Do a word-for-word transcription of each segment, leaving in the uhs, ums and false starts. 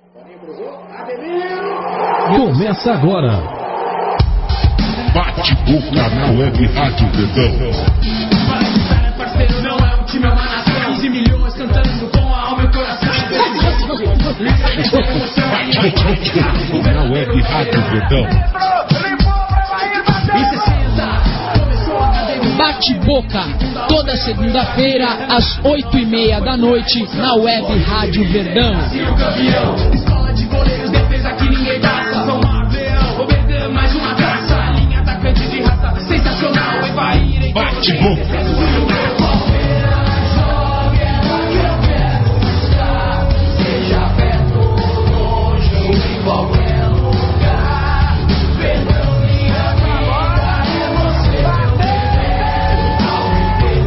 Começa agora. Bate-boca na Web Rádio Verdão. Parceiro, não é um time, é uma nação. quinze milhões cantando com a alma e o coração. Na Web Rádio Verdão. Bate-boca, toda segunda-feira, às oito e meia da noite, na Web Rádio Verdão. Escola de goleiros, defesa que ninguém passa. São Marvel, obedecendo mais uma taça. Linha atacante de raça, sensacional. Evair, Bate-boca. Seja perto ou longe, em qualquer lugar. Perdão, minha vida, é você meu dever. Ao viver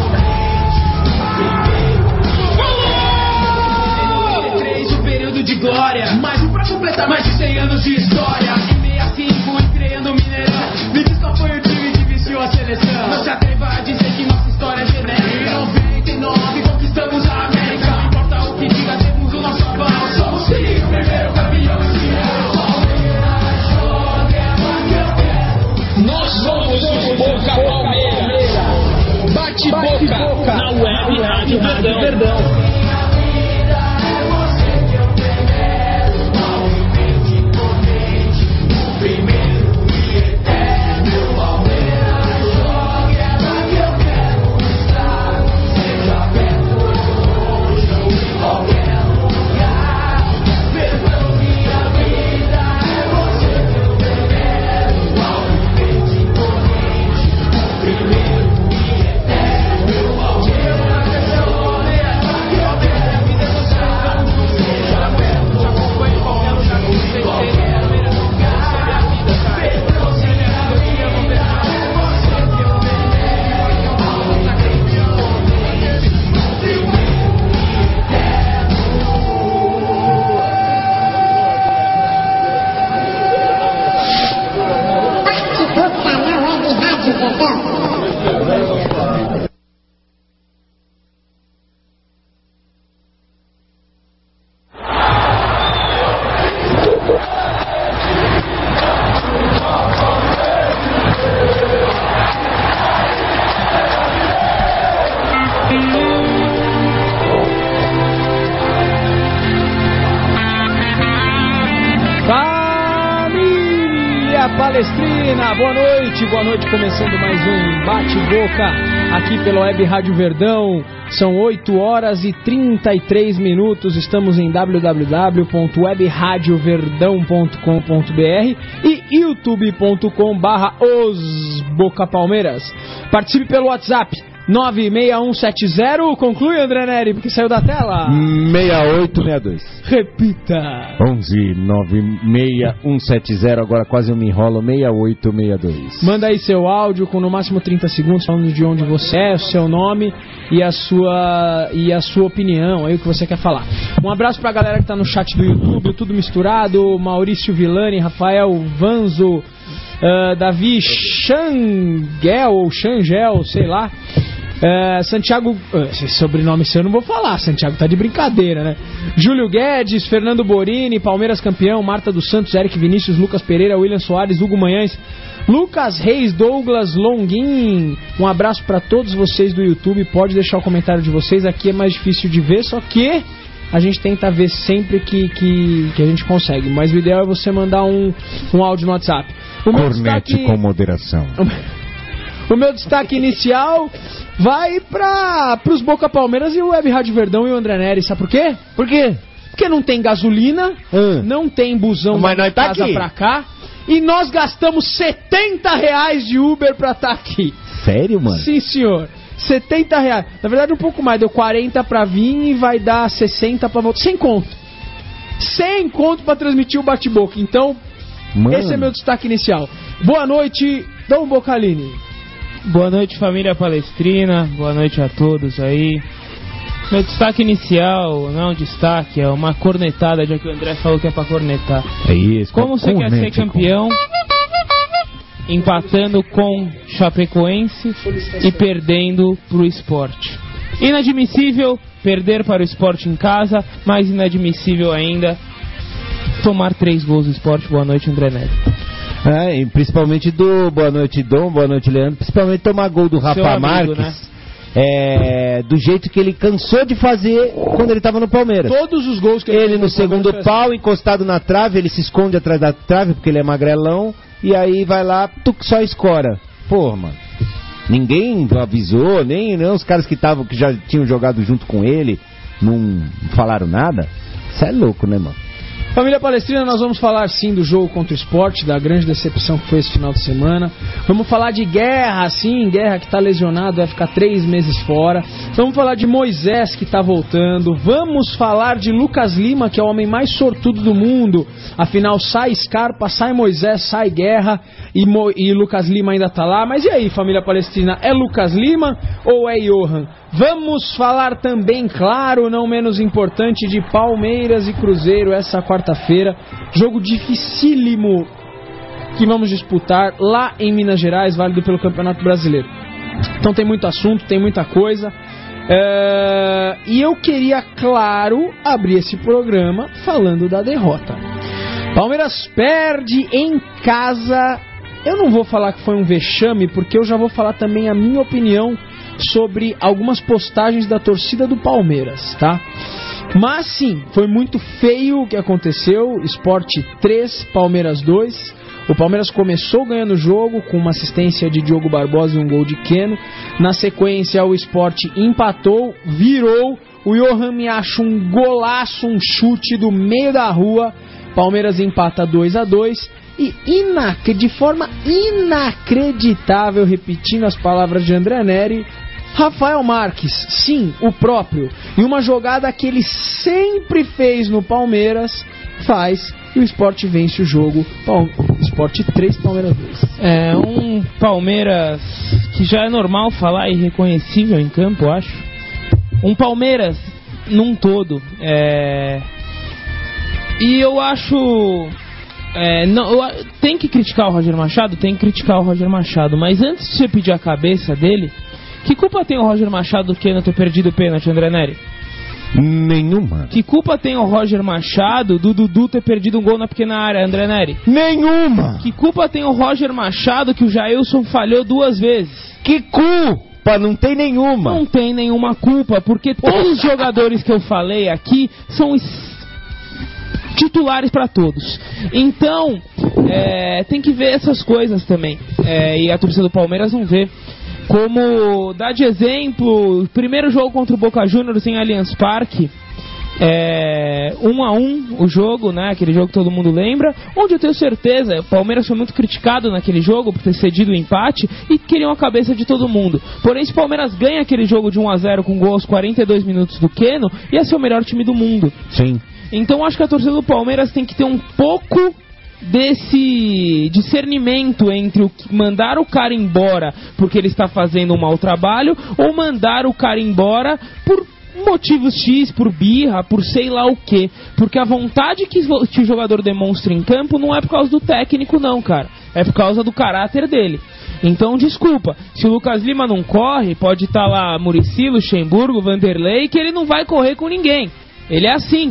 de três, o período de glória. Mais um pra completar mais de cem anos de história. Em sessenta e cinco, estreia no Mineirão. Me diz qual foi o time que vestiu a seleção. Não se atreva a dizer que nossa história é genérica. Em noventa e nove, conquistamos a América. Não importa o que diga, temos o nosso aval. Somos sim o primeiro campeão mundial. Nós somos o Boca Palmeiras. Bate-boca, na Web Rádio Verdão. Palestrina, boa noite, boa noite, começando mais um Bate-Boca aqui pela Web Rádio Verdão. São oito horas e trinta e três minutos, estamos em w w w ponto web radio verdão ponto com ponto b r e youtube ponto com barra os Boca Palmeiras. Participe pelo WhatsApp nove seis um sete zero, conclui, André Neri, porque saiu da tela. seis oito seis dois. Repita. onze nove seis um sete zero, agora quase eu me enrolo, seis oito seis dois. Manda aí seu áudio com no máximo trinta segundos falando de onde você é, o seu nome e a sua, e a sua opinião, aí o que você quer falar. Um abraço pra galera que tá no chat do YouTube, tudo misturado, Maurício Villani, Rafael Vanzo, uh, Davi Xangel, ou Xangel, sei lá. É, Santiago, esse sobrenome seu eu não vou falar, Santiago tá de brincadeira, né? Júlio Guedes, Fernando Borini, Palmeiras campeão, Marta dos Santos, Eric Vinícius, Lucas Pereira, William Soares, Hugo Manhães, Lucas Reis, Douglas Longuin. Um abraço pra todos vocês do YouTube, pode deixar o comentário de vocês, aqui é mais difícil de ver, só que a gente tenta ver sempre que, que, que a gente consegue, mas o ideal é você mandar um, um áudio no WhatsApp. O Cornete destaque... com moderação. O meu destaque inicial vai para os Boca Palmeiras e o Web Rádio Verdão e o André Neri. Sabe por quê? Por quê? Porque não tem gasolina, hum. não tem busão Mas da nós tá casa aqui. pra cá, e nós gastamos setenta reais de Uber pra estar aqui. Sério, mano? Sim, senhor. setenta reais. Na verdade, um pouco mais. Deu quarenta pra vir e vai dar sessenta pra voltar. Sem conto. Sem conto pra transmitir o bate-boca. Então, Mano. esse é meu destaque inicial. Boa noite, Dom Bocalini. Boa noite, família palestrina, boa noite a todos aí. Meu destaque inicial não é um destaque, é uma cornetada, já que o André falou que é pra cornetar. É isso. Como você quer ser campeão empatando com Chapecoense e perdendo pro Sport? Inadmissível perder para o Sport em casa, mais inadmissível ainda tomar três gols do Sport. Boa noite, André Neri. É, e principalmente do boa noite, Dom, boa noite, Leandro. Principalmente tomar gol do Rafa amigo, Marques. Né? É, do jeito que ele cansou de fazer quando ele estava no Palmeiras. Todos os gols que ele, ele no segundo pau, encostado na trave, ele se esconde atrás da trave porque ele é magrelão, e aí vai lá, tuc, só escora. Porra, mano. Ninguém avisou, nem, nem os caras que, tavam, que já tinham jogado junto com ele não falaram nada. Isso é louco, né, mano? Família Palestrina, nós vamos falar sim do jogo contra o Sport, da grande decepção que foi esse final de semana. Vamos falar de Guerra, sim, Guerra que está lesionado, vai ficar três meses fora. Vamos falar de Moisés que está voltando. Vamos falar de Lucas Lima, que é o homem mais sortudo do mundo. Afinal, sai Scarpa, sai Moisés, sai Guerra e, Mo... e Lucas Lima ainda está lá. Mas e aí, família Palestrina, é Lucas Lima ou é Johan? Vamos falar também, claro, não menos importante, de Palmeiras e Cruzeiro essa quarta-feira. Jogo dificílimo que vamos disputar lá em Minas Gerais, válido pelo Campeonato Brasileiro. Então tem muito assunto, tem muita coisa. É... E eu queria, claro, abrir esse programa falando da derrota. Palmeiras perde em casa. Eu não vou falar que foi um vexame, porque eu já vou falar também a minha opinião sobre algumas postagens da torcida do Palmeiras, tá? Mas sim, foi muito feio o que aconteceu. Sport três, Palmeiras dois. O Palmeiras começou ganhando o jogo com uma assistência de Diogo Barbosa e um gol de Keno. Na sequência, o Sport empatou, virou. O Johan me acha um golaço, um chute do meio da rua. Palmeiras empata dois a dois. E inac- de forma inacreditável, repetindo as palavras de André Neri, Rafael Marques, sim, o próprio, e uma jogada que ele sempre fez no Palmeiras, faz, e o Sport vence o jogo. Pal- Sport três, Palmeiras dois. É um Palmeiras que já é normal falar, irreconhecível em campo, eu acho. Um Palmeiras num todo. É... E eu acho... É, não, eu, tem que criticar o Roger Machado? Tem que criticar o Roger Machado. Mas antes de você pedir a cabeça dele, que culpa tem o Roger Machado do Keno ter perdido o pênalti, André Neri? Nenhuma. Que culpa tem o Roger Machado do Dudu ter perdido um gol na pequena área, André Neri? Nenhuma. Que culpa tem o Roger Machado que o Jailson falhou duas vezes? Que culpa? Não tem nenhuma. Não tem nenhuma culpa, porque todos os jogadores que eu falei aqui são titulares para todos. Então, é, tem que ver essas coisas também. É, e a torcida do Palmeiras não vê. Como dá de exemplo, primeiro jogo contra o Boca Juniors em Allianz Parque, é, um a um o jogo, né, aquele jogo que todo mundo lembra, onde eu tenho certeza, o Palmeiras foi muito criticado naquele jogo por ter cedido o empate e queriam a cabeça de todo mundo. Porém, se o Palmeiras ganha aquele jogo de um a zero com gol aos quarenta e dois minutos do Keno, ia ser o melhor time do mundo. Sim. Então acho que a torcida do Palmeiras tem que ter um pouco desse discernimento entre o mandar o cara embora porque ele está fazendo um mau trabalho ou mandar o cara embora por motivos X, por birra, por sei lá o que. Porque a vontade que o jogador demonstra em campo não é por causa do técnico não, cara. É por causa do caráter dele. Então, desculpa, se o Lucas Lima não corre, pode estar lá Muricy, Luxemburgo, Vanderlei, que ele não vai correr com ninguém. Ele é assim.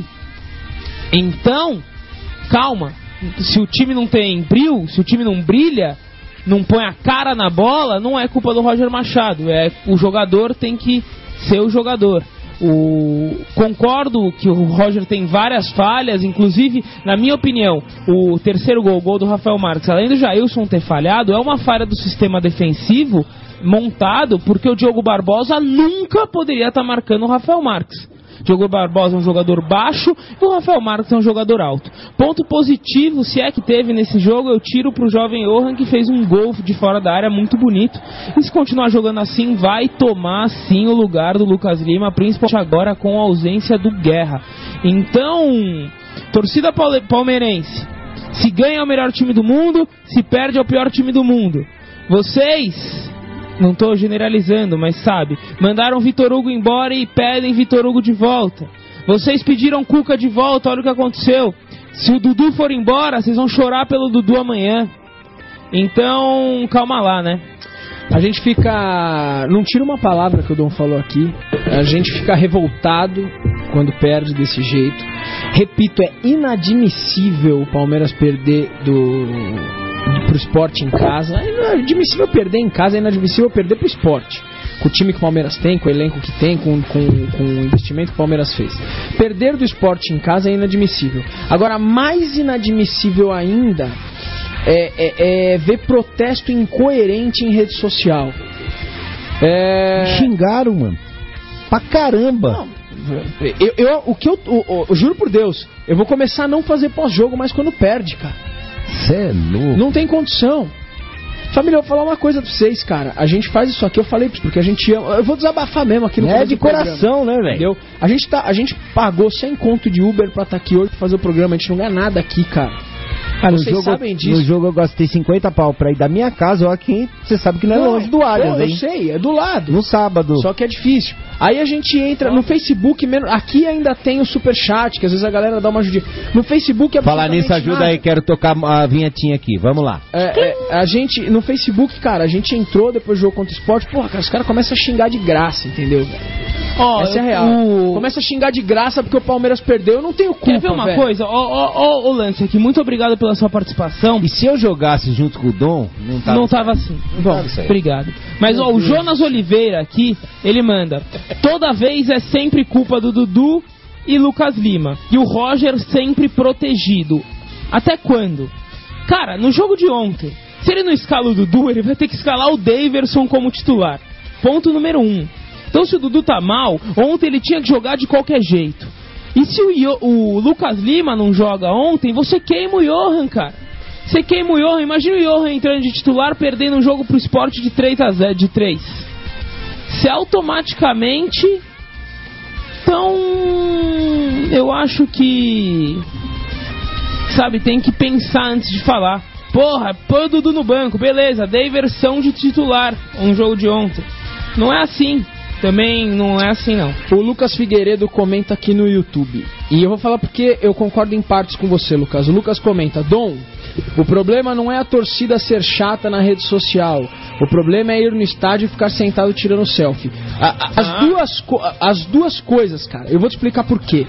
Então, calma. Se o time não tem brilho, se o time não brilha, não põe a cara na bola, não é culpa do Roger Machado. É, o jogador tem que ser o jogador. O, concordo que o Roger tem várias falhas, inclusive, na minha opinião, o terceiro gol, o gol do Rafael Marques, além do Jailson ter falhado, é uma falha do sistema defensivo montado porque o Diogo Barbosa nunca poderia estar marcando o Rafael Marques. Diogo Barbosa é um jogador baixo e o Rafael Marques é um jogador alto. Ponto positivo, se é que teve nesse jogo, eu tiro pro jovem Johan, que fez um gol de fora da área muito bonito. E se continuar jogando assim, vai tomar sim o lugar do Lucas Lima, principalmente agora com a ausência do Guerra. Então, torcida palmeirense, se ganha é o melhor time do mundo, se perde é o pior time do mundo. Vocês... não estou generalizando, mas sabe, mandaram Vitor Hugo embora e pedem Vitor Hugo de volta. Vocês pediram Cuca de volta, olha o que aconteceu. Se o Dudu for embora, vocês vão chorar pelo Dudu amanhã. Então, calma lá, né? A gente fica... não tira uma palavra que o Dom falou aqui. A gente fica revoltado quando perde desse jeito. Repito, é inadmissível o Palmeiras perder do, do, pro Sport em casa. É inadmissível perder em casa, é inadmissível perder pro Sport. Com o time que o Palmeiras tem, com o elenco que tem, com, com, com o investimento que o Palmeiras fez. Perder do Sport em casa é inadmissível. Agora, mais inadmissível ainda é, é, é ver protesto incoerente em rede social. É... Xingaram, mano. Pra caramba. Não, eu, eu, o que eu, eu, eu juro por Deus, eu vou começar a não fazer pós-jogo mais quando perde, cara. Cê é louco. Não tem condição. Família, eu vou falar uma coisa pra vocês, cara. A gente faz isso aqui, eu falei porque a gente ama. Eu vou desabafar mesmo aqui no É de coração, né, velho? Entendeu? A gente, tá, a gente pagou cem conto de Uber pra estar aqui hoje pra fazer o programa. A gente não ganha nada aqui, cara. Ah, no Vocês jogo, sabem disso. No jogo eu gastei cinquenta pau pra ir da minha casa, ó, aqui você sabe que não é Não, longe do Allianz, pô, eu hein? sei, é do lado. No sábado. Só que é difícil. Aí a gente entra no Facebook, menos- aqui ainda tem o Superchat, que às vezes a galera dá uma ajudinha. No Facebook é Falar nisso, ajuda nada. aí, quero tocar a vinhetinha aqui, vamos lá. É, é, a gente, no Facebook, cara, a gente entrou depois do jogo contra o Sport, porra, cara, os caras começam a xingar de graça, entendeu, velho? Ó, Essa é a real. o- Começa a xingar de graça porque o Palmeiras perdeu, eu não tenho culpa, Quer ver uma velho. coisa? Ó, ó, ó, ô Lance aqui, muito obrigado pela sua participação. E se eu jogasse junto com o Dom, não tava... Não tava assim. Bom, tava certo. obrigado. Mas ó, o Jonas Oliveira aqui, ele manda: toda vez é sempre culpa do Dudu e Lucas Lima. E o Roger sempre protegido. Até quando? Cara, no jogo de ontem, se ele não escala o Dudu, ele vai ter que escalar o Daverson como titular. Ponto número um. Então se o Dudu tá mal, ontem ele tinha que jogar de qualquer jeito. E se o, Io- o Lucas Lima não joga ontem, você queima o Johan, cara. Você queima o Johan. Imagina o Johan entrando de titular, perdendo um jogo pro Sport de três a zero, de três. Você automaticamente... Então, eu acho que... Sabe, tem que pensar antes de falar. Porra, põe o Dudu no banco, beleza, dei versão de titular, um jogo de ontem. Não é assim. Também não é assim, não. O Lucas Figueiredo comenta aqui no YouTube. E eu vou falar porque eu concordo em partes com você, Lucas. O Lucas comenta: Dom, o problema não é a torcida ser chata na rede social. O problema é ir no estádio e ficar sentado tirando selfie. A- a- As duas, co- as duas coisas, cara. Eu vou te explicar por quê.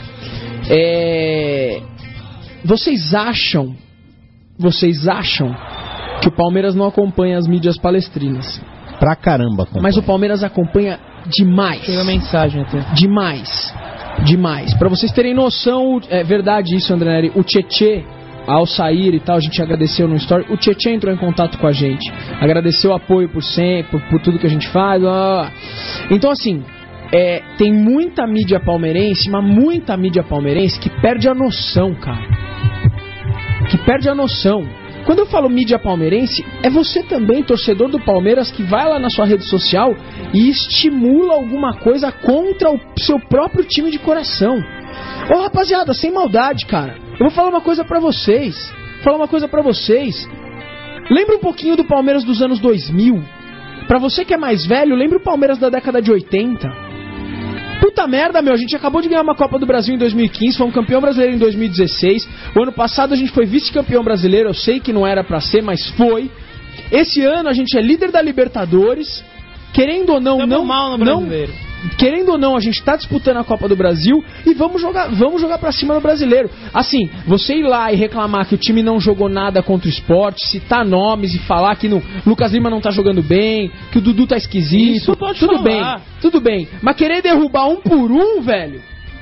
É... Vocês acham... Vocês acham que o Palmeiras não acompanha as mídias palestrinas. Pra caramba, companheiro. Mas o Palmeiras acompanha demais. Chega a mensagem até. Demais. Demais. Pra vocês terem noção, é verdade isso, André Neri, o Tietê, ao sair e tal, a gente agradeceu no story, o Tietê entrou em contato com a gente, agradeceu o apoio por sempre, por, por tudo que a gente faz, blá, blá, blá. Então assim, é, tem muita mídia palmeirense, mas muita mídia palmeirense que perde a noção, cara. Que perde a noção. Quando eu falo mídia palmeirense, é você também, torcedor do Palmeiras, que vai lá na sua rede social e estimula alguma coisa contra o seu próprio time de coração. Ô rapaziada, sem maldade, cara. Eu vou falar uma coisa pra vocês. Vou falar uma coisa pra vocês. Lembra um pouquinho do Palmeiras dos anos dois mil? Pra você que é mais velho, lembra o Palmeiras da década de oitenta? Puta merda, meu, a gente acabou de ganhar uma Copa do Brasil em dois mil e quinze, fomos campeão brasileiro em dois mil e dezesseis. O ano passado a gente foi vice-campeão brasileiro, eu sei que não era pra ser, mas foi. Esse ano a gente é líder da Libertadores. Querendo ou não, Tamo não, mal no não brasileiro. querendo ou não, a gente tá disputando a Copa do Brasil e vamos jogar, vamos jogar pra cima no brasileiro. Assim, você ir lá e reclamar que o time não jogou nada contra o Sport, citar nomes e falar que no Lucas Lima não tá jogando bem, que o Dudu tá esquisito, Isso pode tudo falar. bem, tudo bem. Mas querer derrubar um por um, velho?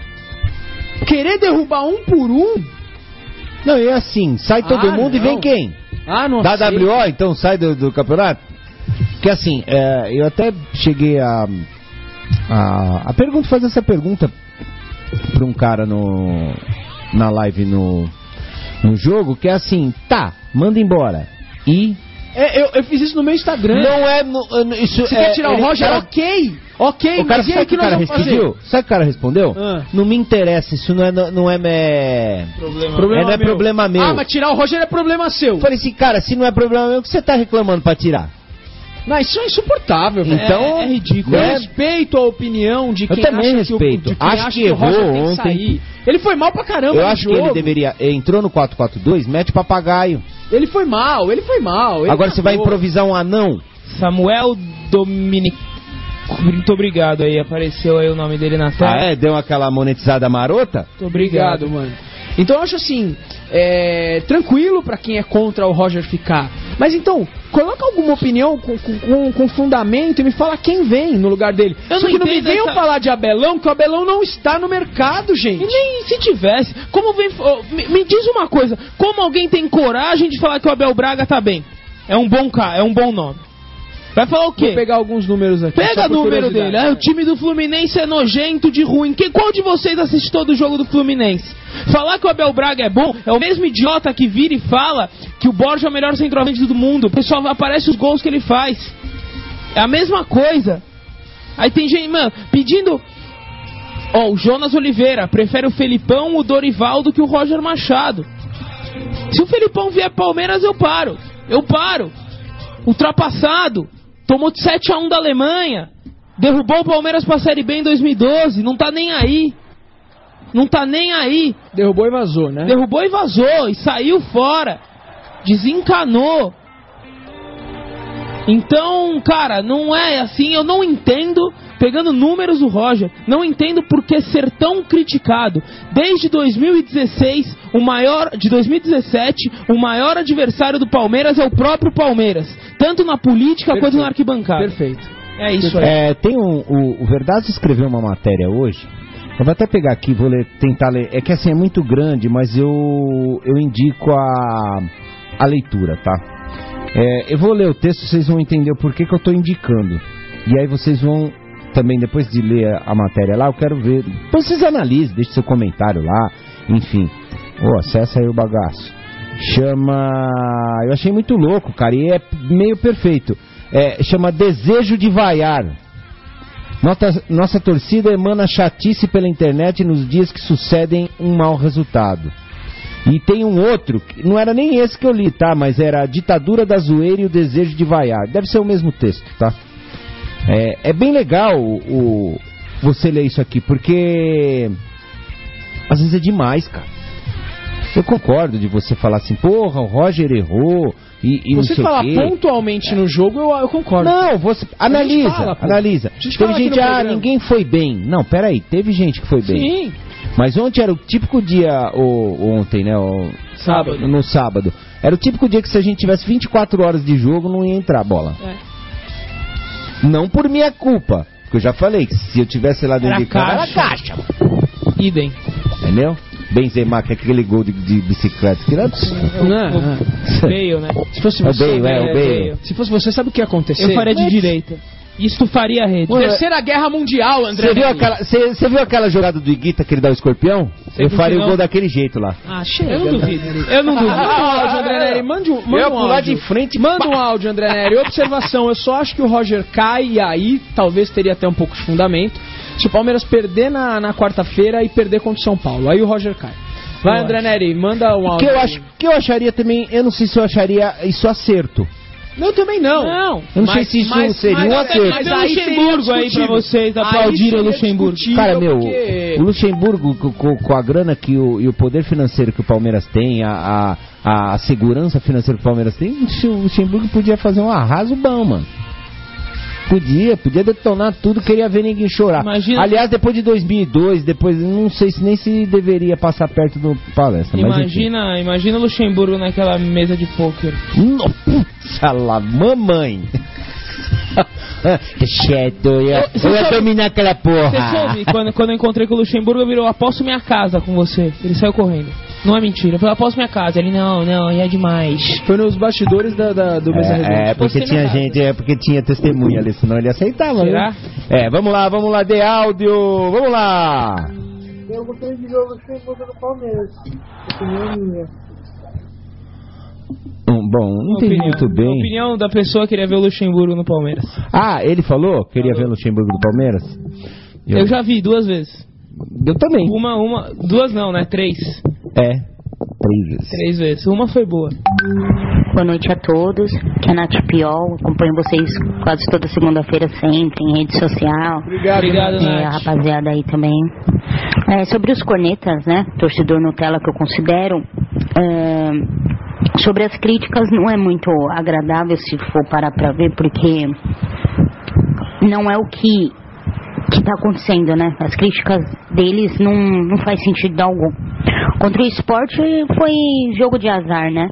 Querer derrubar um por um? Não, e assim, sai todo Ah, mundo e não. vem quem? Ah, não Da aceito. W O, então sai do, do campeonato? Porque assim, é, eu até cheguei a, a. A pergunta, fazer essa pergunta pra um cara no, na live no, no jogo, que é assim, tá, manda embora. E. É, eu, eu fiz isso no meu Instagram. Não é. no- Isso Você é, quer tirar o ele- Roger? cara- Ok, ok, O cara, mas e sabe aí o que que o nós cara vamos fazer? respondeu? Sabe o que o cara respondeu? Ah. Não me interessa, isso não é, não é, me- Problema. é, não é problema meu. Ah, mas tirar o Roger é problema seu. Eu falei assim, cara, se não é problema meu, o que você tá reclamando pra tirar? Não, isso é insuportável, velho. Então, é, é ridículo. Eu né? respeito a opinião de Eu quem também acha respeito. que o, de quem Acho acha que que o Roger errou tem que ontem. sair. Ele foi mal pra caramba Eu no acho jogo. que ele deveria. Entrou no quatro quatro dois, mete papagaio. Ele foi mal, ele foi mal. ele Agora você vai cagou. improvisar um anão. Samuel Dominic... Muito obrigado aí, apareceu aí o nome dele na tela. Ah, é? Deu aquela monetizada marota? Muito obrigado. Obrigado, mano. Então eu acho assim, é, tranquilo pra quem é contra o Roger ficar. Mas então, coloca alguma opinião com, com, com fundamento e me fala quem vem no lugar dele. Eu Só não que não me entendo venham essa- falar de Abelão, que o Abelão não está no mercado, gente. E nem se tivesse, como vem. oh, me, me diz uma coisa, como alguém tem coragem de falar que o Abel Braga tá bem? É um bom cara, é um bom nome. Vai falar o quê? Vou pegar alguns números aqui. Pega só o por número curiosidade. dele. Ah, o time do Fluminense é nojento de ruim. Que, qual de vocês assiste todo o jogo do Fluminense? Falar que o Abel Braga é bom é o mesmo idiota que vira e fala que o Borja é o melhor centroavante do mundo. O pessoal aparece os gols que ele faz. É a mesma coisa. Aí tem gente, mano, pedindo... Ó, o Jonas Oliveira prefere o Felipão, o Dorival do que o Roger Machado. Se o Felipão vier Palmeiras, eu paro. Eu paro. Ultrapassado. Tomou de sete a um da Alemanha. Derrubou o Palmeiras pra Série B em dois mil e doze. Não tá nem aí. Não tá nem aí. Derrubou e vazou, né? Derrubou e vazou. E saiu fora. Desencanou. Então, cara, não é assim. Eu não entendo, pegando números do Roger, não entendo por que ser tão criticado. Desde dois mil e dezesseis, o maior, de dois mil e dezessete, o maior adversário do Palmeiras é o próprio Palmeiras. Tanto na política Perfeito. quanto na arquibancada. Perfeito. É isso aí. É, tem um, o, o Verdade escreveu uma matéria hoje. Eu vou até pegar aqui, vou ler, tentar ler. É que assim é muito grande, mas eu, eu indico a, a leitura, tá? É, eu vou ler o texto, vocês vão entender o porquê que eu estou indicando. E aí vocês vão também, depois de ler a, a matéria lá, eu quero ver. Depois vocês analisem, deixem seu comentário lá, enfim. Ô, acessa aí o bagaço. Chama. Eu achei muito louco, cara, e é meio perfeito. É, chama Desejo de Vaiar. Nossa, nossa torcida emana chatice pela internet nos dias que sucedem um mau resultado. E tem um outro, que não era nem esse que eu li, tá? Mas era a Ditadura da Zoeira e o Desejo de Vaiar. Deve ser o mesmo texto, tá? É, é bem legal o, o, você ler isso aqui, porque às vezes é demais, cara. Eu concordo de você falar assim, porra, o Roger errou e, e Você não sei falar o quê. pontualmente no jogo, eu, eu concordo. Não, você analisa, fala, pô. analisa. A gente Teve fala aqui gente, no ah, programa. ninguém foi bem. Não, peraí, teve gente que foi bem. Sim. Mas ontem era o típico dia, o, ontem, né, o, Sábado. no sábado, era o típico dia que se a gente tivesse vinte e quatro horas de jogo, não ia entrar bola. É. Não por minha culpa, porque eu já falei que se eu tivesse lá dentro Era de casa, era caixa. caixa, Idem. entendeu? Benzema, que é aquele gol de, de bicicleta, que era... Não, não. Veio, né? Se fosse É o você, Bale, é, o é, Bale. Bale. se fosse você, sabe o que ia acontecer? Eu faria de Mas- direita. Isto faria a rede. Terceira Guerra Mundial, André. Você viu, Neri. aquela, você, você viu aquela jogada do Iguita que ele dá o escorpião? Eu viu faria que o não? gol daquele jeito lá. Ah, chega. Eu não duvido. André Neri. Eu não Manda um duvido. áudio, André Neri. Mande um, manda Eu ia um pular áudio. de frente, Manda pá. um áudio, André Neri. Observação, eu só acho que o Roger cai e aí talvez teria até um pouco de fundamento. Se o Palmeiras perder na, na quarta-feira e perder contra o São Paulo, aí o Roger cai. Vai, Eu André acho. Neri, manda um O áudio. que eu, acho, que eu acharia também, eu não sei se eu acharia isso acerto. Não, também não. Não. Eu não sei se isso seria um mas acerto. Mas Mas o aí Luxemburgo seria aí pra discutível. vocês Aí aplaudirem o seria Luxemburgo. discutível. Cara, meu, porque- o Luxemburgo, com, com- com a grana que o, e o poder financeiro que o Palmeiras tem, a, a, a segurança financeira que o Palmeiras tem, o Luxemburgo podia fazer um arraso bom, mano. Podia, podia detonar tudo, queria ver ninguém chorar. Imagina- Aliás, depois de dois mil e dois, depois, não sei se nem se deveria passar perto do palestra, mas enfim. Imagina, imagina o Luxemburgo naquela mesa de pôquer. No, putz, lá, mamãe. Cheto, eu ia, Você eu ia sabe- dominar aquela Você porra. soube, quando, quando eu encontrei com o Luxemburgo, eu virou, aposto minha casa com você. Ele saiu correndo. Não é mentira. Eu falei, aposto minha casa. Ele, não, não, e é demais. Foi nos bastidores da, da- do Mesa Redonda. É, é porque Você tinha me gente, é porque tinha testemunha ali, senão ele aceitava, Será? né? É, vamos lá, vamos lá, de áudio, vamos lá. Eu gostaria de ver o Luxemburgo no Palmeiras. Opinião minha. Hum, bom, não entendi Opinião- muito A bem. opinião da pessoa que queria ver o Luxemburgo no Palmeiras. Ah, ele falou? Queria ver o Luxemburgo do Palmeiras? Eu, Eu já vi duas vezes. eu também. Uma, uma, duas não, né? Três. É, três vezes. Três vezes. Uma foi boa. Boa noite a todos, que é a Nath Piol, acompanho vocês quase toda segunda-feira sempre em rede social. Obrigado, Obrigado, É, a Nath. rapaziada aí também. É, sobre os cornetas, né, torcedor Nutella que eu considero, é, sobre as críticas não é muito agradável se for parar pra ver, porque não é o que que está acontecendo, né? As críticas deles não, não faz sentido algum. Contra o Sport foi jogo de azar, né?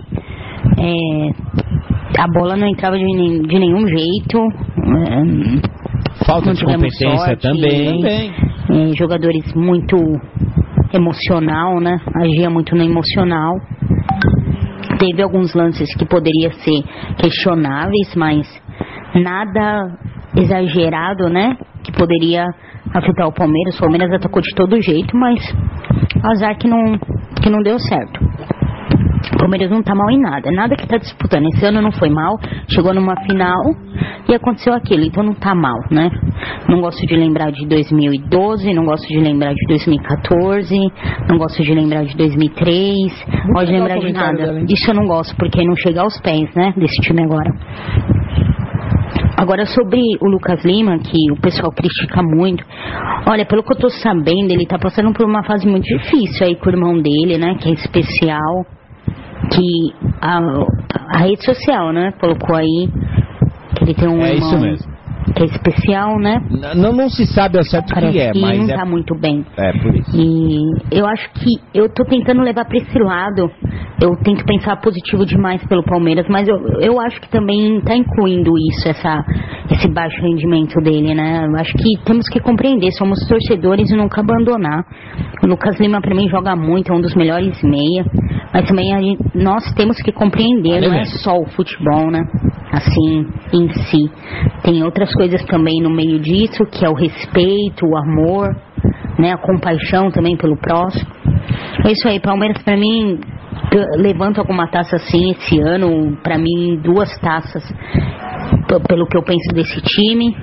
É, a bola não entrava de, de nenhum jeito. É, Falta de competência sorte, também. também. É, jogadores muito emocional, né? Agia muito no emocional. Teve alguns lances que poderiam ser questionáveis, mas nada exagerado, né? Que poderia afetar o Palmeiras. O Palmeiras atacou de todo jeito, mas azar que não, que não deu certo. O Palmeiras não tá mal em nada, nada que tá disputando. Esse ano não foi mal, chegou numa final e aconteceu aquilo, então não tá mal, né? Não gosto de lembrar de dois mil e doze, não gosto de lembrar de dois mil e quatorze, não gosto de lembrar de dois mil e três, não gosto de lembrar de nada. Dela, Isso eu não gosto, porque não chega aos pés, né, desse time agora. Agora, sobre o Lucas Lima, que o pessoal critica muito, olha, pelo que eu tô sabendo, ele tá passando por uma fase muito difícil aí com o irmão dele, né, que é especial, que a, a rede social, né, colocou aí que ele tem um é irmão isso mesmo. Que é especial, né? Não, não se sabe ao certo o que é, que mas não é... tá muito bem. É, por isso. E eu acho que eu tô tentando levar pra esse lado. Eu tento pensar positivo demais pelo Palmeiras, mas eu, eu acho que também tá incluindo isso, essa, esse baixo rendimento dele, né? Eu acho que temos que compreender, somos torcedores e nunca abandonar. O Lucas Lima pra mim joga muito, é um dos melhores meia, mas também a gente, nós temos que compreender, não é só o futebol, né? Assim, em si. Tem outras coisas também no meio disso, que é o respeito, o amor, né, a compaixão também pelo próximo. É isso aí, Palmeiras pra mim levanta alguma taça assim esse ano, pra mim duas taças, pelo que eu penso desse time.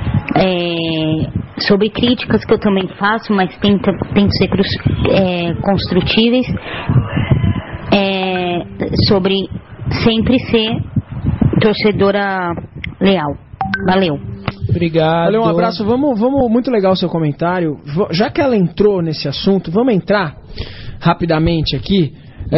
É, sobre críticas que eu também faço, mas tento, tento ser é, construtíveis, é, sobre sempre ser torcedora leal. Valeu. Obrigado. Valeu, um abraço. Vamos, vamos, muito legal o seu comentário. Já que ela entrou nesse assunto, vamos entrar rapidamente aqui.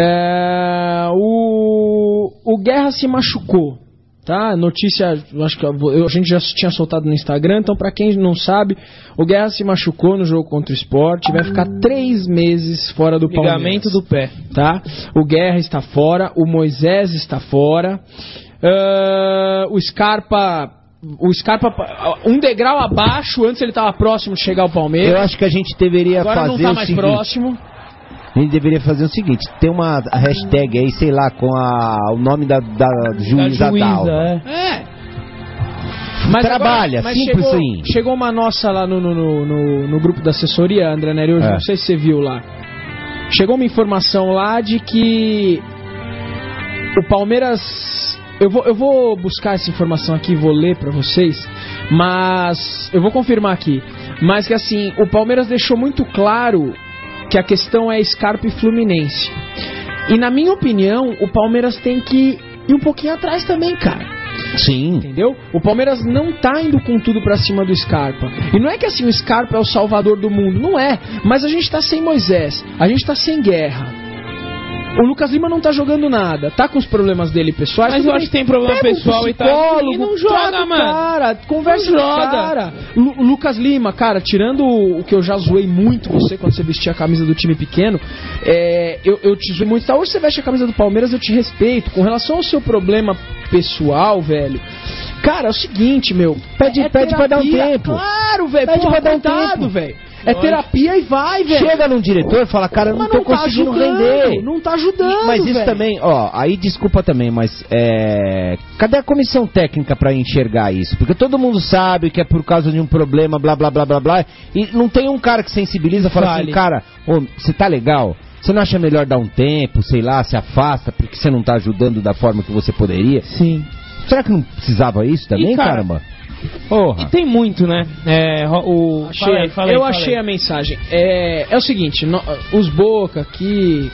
É, o, o Guerra se machucou, tá? Notícia, acho que eu, a gente já tinha soltado no Instagram, então pra quem não sabe, o Guerra se machucou no jogo contra o Sport, vai ficar três meses fora do Palmeiras. Ligamento do pé, tá? O Guerra está fora, o Moisés está fora, uh, o Scarpa, o Scarpa um degrau abaixo, antes ele estava próximo de chegar ao Palmeiras. Eu acho que a gente deveria Agora fazer não tá o mais seguinte. próximo. A gente deveria fazer o seguinte, tem uma hashtag aí, sei lá, com a, o nome da, da juíza, da juíza Dalva. é. É. Mas Trabalha, agora, mas simples chegou, assim. Chegou uma nossa lá no, no, no, no, no grupo da assessoria, André Nery, hoje, É. não sei se você viu lá. Chegou uma informação lá de que o Palmeiras... Eu vou, eu vou buscar essa informação aqui e vou ler pra vocês, mas eu vou confirmar aqui. Mas que assim, o Palmeiras deixou muito claro que a questão é Scarpa e Fluminense. E na minha opinião, o Palmeiras tem que ir um pouquinho atrás também, cara. Sim. Entendeu? O Palmeiras não tá indo com tudo pra cima do Scarpa. E não é que assim o Scarpa é o salvador do mundo, não é. Mas a gente tá sem Moisés, a gente tá sem Guerra. O Lucas Lima não tá jogando nada, tá com os problemas dele pessoais. Mas eu acho que tem problema Pega pessoal um e tá- psicólogo, e não joga, traga o mano. Cara, conversa Não com o joga. cara. Lu- Lucas Lima, cara, tirando o que eu já zoei muito você quando você vestia a camisa do time pequeno, é, eu, eu te zoei muito. Tá? Hoje você veste a camisa do Palmeiras, eu te respeito. Com relação ao seu problema pessoal, velho, cara, é o seguinte, meu. Pede- é pede pra dar um terapia. tempo. Claro, velho. Pede Porra, pra dar um coitado, tempo. velho. É terapia e vai, velho. Chega num diretor e fala, cara, eu não Mas tô não tá conseguindo ajudando, render. não tá ajudando, Mas isso velho. também, ó, aí desculpa também, mas é... cadê a comissão técnica pra enxergar isso? Porque todo mundo sabe que é por causa de um problema, blá, blá, blá, blá, blá, e não tem um cara que sensibiliza e fala Vale. assim, cara, ô, você tá legal? Você não acha melhor dar um tempo, sei lá, se afasta, porque você não tá ajudando da forma que você poderia? Sim. Será que não precisava isso também, E, cara, caramba? Porra. E tem muito, né? É, o... Achei, fala aí, fala aí, eu fala achei aí. a mensagem. É, é o seguinte, no- os Boca aqui.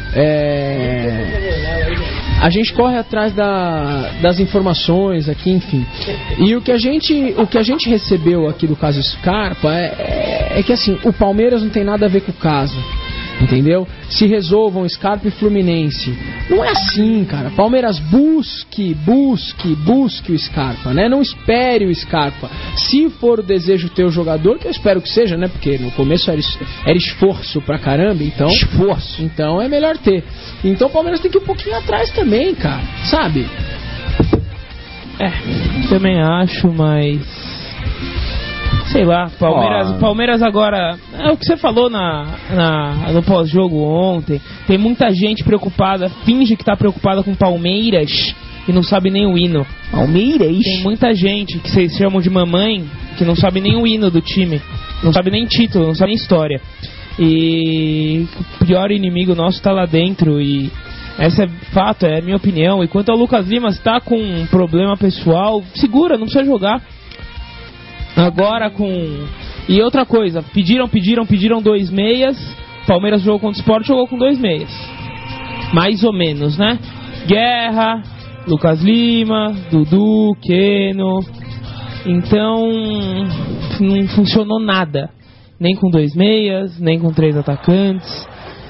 É, a gente corre atrás da- das informações aqui, enfim. E o que a gente, o que a gente recebeu aqui do caso Scarpa é, é, é que assim, o Palmeiras não tem nada a ver com o caso. Entendeu? Se resolvam Scarpa e Fluminense. Não é assim, cara. Palmeiras busque, busque, busque o Scarpa, né? Não espere o Scarpa. Se for o desejo ter o jogador, que eu espero que seja, né? Porque no começo era, es- era esforço pra caramba, então... Esforço. Então é melhor ter. Então o Palmeiras tem que ir um pouquinho atrás também, cara. Sabe? É, também acho, mas... Sei lá, Palmeiras, Ó. Palmeiras agora... É o que você falou na, na, no pós-jogo ontem. Tem muita gente preocupada, finge que tá preocupada com Palmeiras e não sabe nem o hino. Palmeiras. Tem muita gente que vocês chamam de mamãe que não sabe nem o hino do time. Não sabe nem título, não sabe nem história. E o pior inimigo nosso tá lá dentro e... Esse é fato, é a minha opinião. E quanto ao Lucas Lima, está com um problema pessoal, segura, não precisa jogar. Agora com... E outra coisa, pediram, pediram, pediram dois meias. Palmeiras jogou contra o Sport, jogou com dois meias. Mais ou menos, né? Guerra, Lucas Lima, Dudu, Keno. Então, não funcionou nada. Nem com dois meias, nem com três atacantes.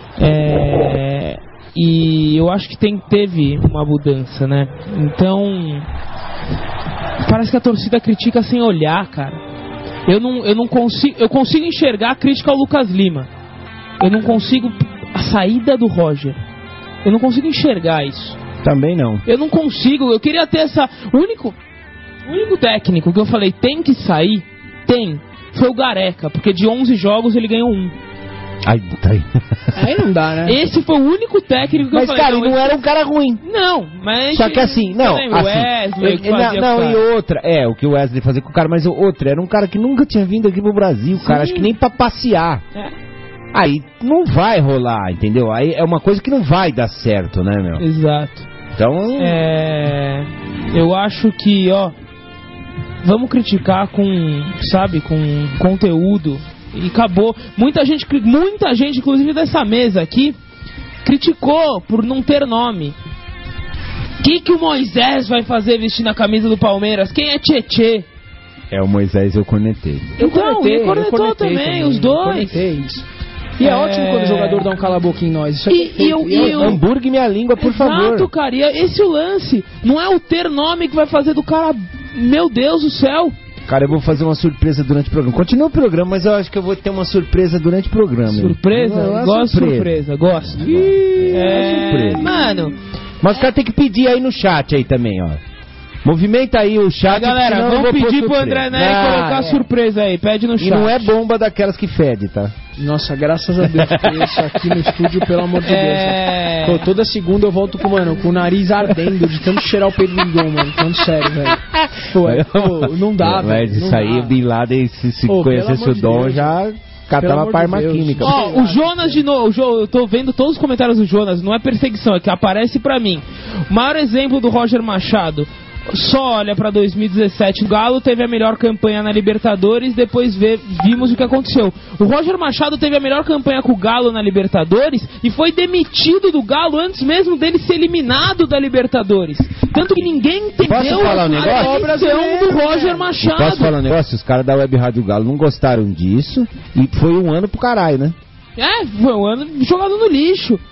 É... E eu acho que tem, teve uma mudança, né? Então... Parece que a torcida critica sem olhar, cara. Eu não, eu não consigo... Eu consigo enxergar a crítica ao Lucas Lima. Eu não consigo... A saída do Roger. Eu não consigo enxergar isso. Também não. Eu não consigo... Eu queria ter essa... O único... O único técnico que eu falei tem que sair... Tem. Foi o Gareca. Porque de onze jogos ele ganhou um. Ai, tá aí. Aí não dá, né? Esse foi o único técnico que Mas, eu falei... cara, ele não esse- era um cara ruim. Não, mas... Só que assim, não, Você lembra o assim, Wesley, ele- que fazia não, com o não, cara? e outra, é, o que o Wesley fazia com o cara, mas o outro, era um cara que nunca tinha vindo aqui pro Brasil, cara, acho que nem pra passear. É. Aí não vai rolar, entendeu? Aí é uma coisa que não vai dar certo, né, meu? Exato. Então, É... Eu acho que, ó... Vamos criticar com, sabe, com conteúdo. E acabou. Muita gente, muita gente, inclusive dessa mesa aqui, criticou por não ter nome. O que, que o Moisés vai fazer vestindo a camisa do Palmeiras? Quem é Tietê? é o Moisés eu cornetei. Então, ele cornetou também, os dois. Eu cornetei isso. E é, É. ótimo quando o jogador dá um cala-boca em nós. Isso é E- perfeito. e eu- E é e eu- Hambúrguer minha língua, por Exato, favor. cara. E é esse o lance. Não é o ter nome que vai fazer do cara... Meu Deus do céu. Cara, eu vou fazer uma surpresa durante o programa. Continua o programa, mas eu acho que eu vou ter uma surpresa durante o programa. hein? Surpresa? Uma Gosto de surpresa, gosto. É... surpresa. Mano... Mas o cara tem que pedir aí no chat aí também, ó. Movimenta aí o chat. Galera, senão eu vamos vou pôr pedir pro surpresa. André Nery Ah, colocar é. surpresa aí. Pede no chat. E não é bomba daquelas que fede, tá? Nossa, graças a Deus, porque isso aqui no estúdio, pelo amor de É... Deus. Pô, toda segunda eu volto com, mano, com o nariz ardendo de tanto cheirar o Pedro Mingão, mano. Falando sério, velho. Pô, é, pô, não dá, Mas velho. isso não aí, dá. Bin Laden, se, se Pô, conhecesse pelo o amor de Dom, Deus. já Pelo catava amor pra de arma Deus. química. Ó, o Jonas de novo, o Jo- eu tô vendo todos os comentários do Jonas, não é perseguição, é que aparece pra mim. O maior exemplo do Roger Machado, só olha pra dois mil e dezessete, o Galo teve a melhor campanha na Libertadores, depois vê- vimos o que aconteceu. O Roger Machado teve a melhor campanha com o Galo na Libertadores e foi demitido do Galo antes mesmo dele ser eliminado da Libertadores. Tanto que ninguém entendeu Posso falar um negócio? a demissão do Roger E Machado. posso falar um negócio? Os caras da Web Rádio Galo não gostaram disso e foi um ano pro caralho, né? É, foi um ano jogado no lixo.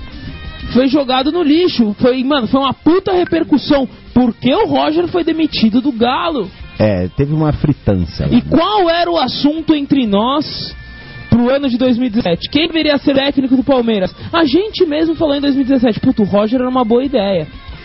Foi jogado no lixo. Foi, mano, foi uma puta repercussão. Porque o Roger foi demitido do Galo. É, teve uma fritança. E qual era o assunto entre nós pro ano de dois mil e dezessete? Quem deveria ser técnico do Palmeiras? A gente mesmo falou em dois mil e dezessete. Puta, o Roger era uma boa ideia.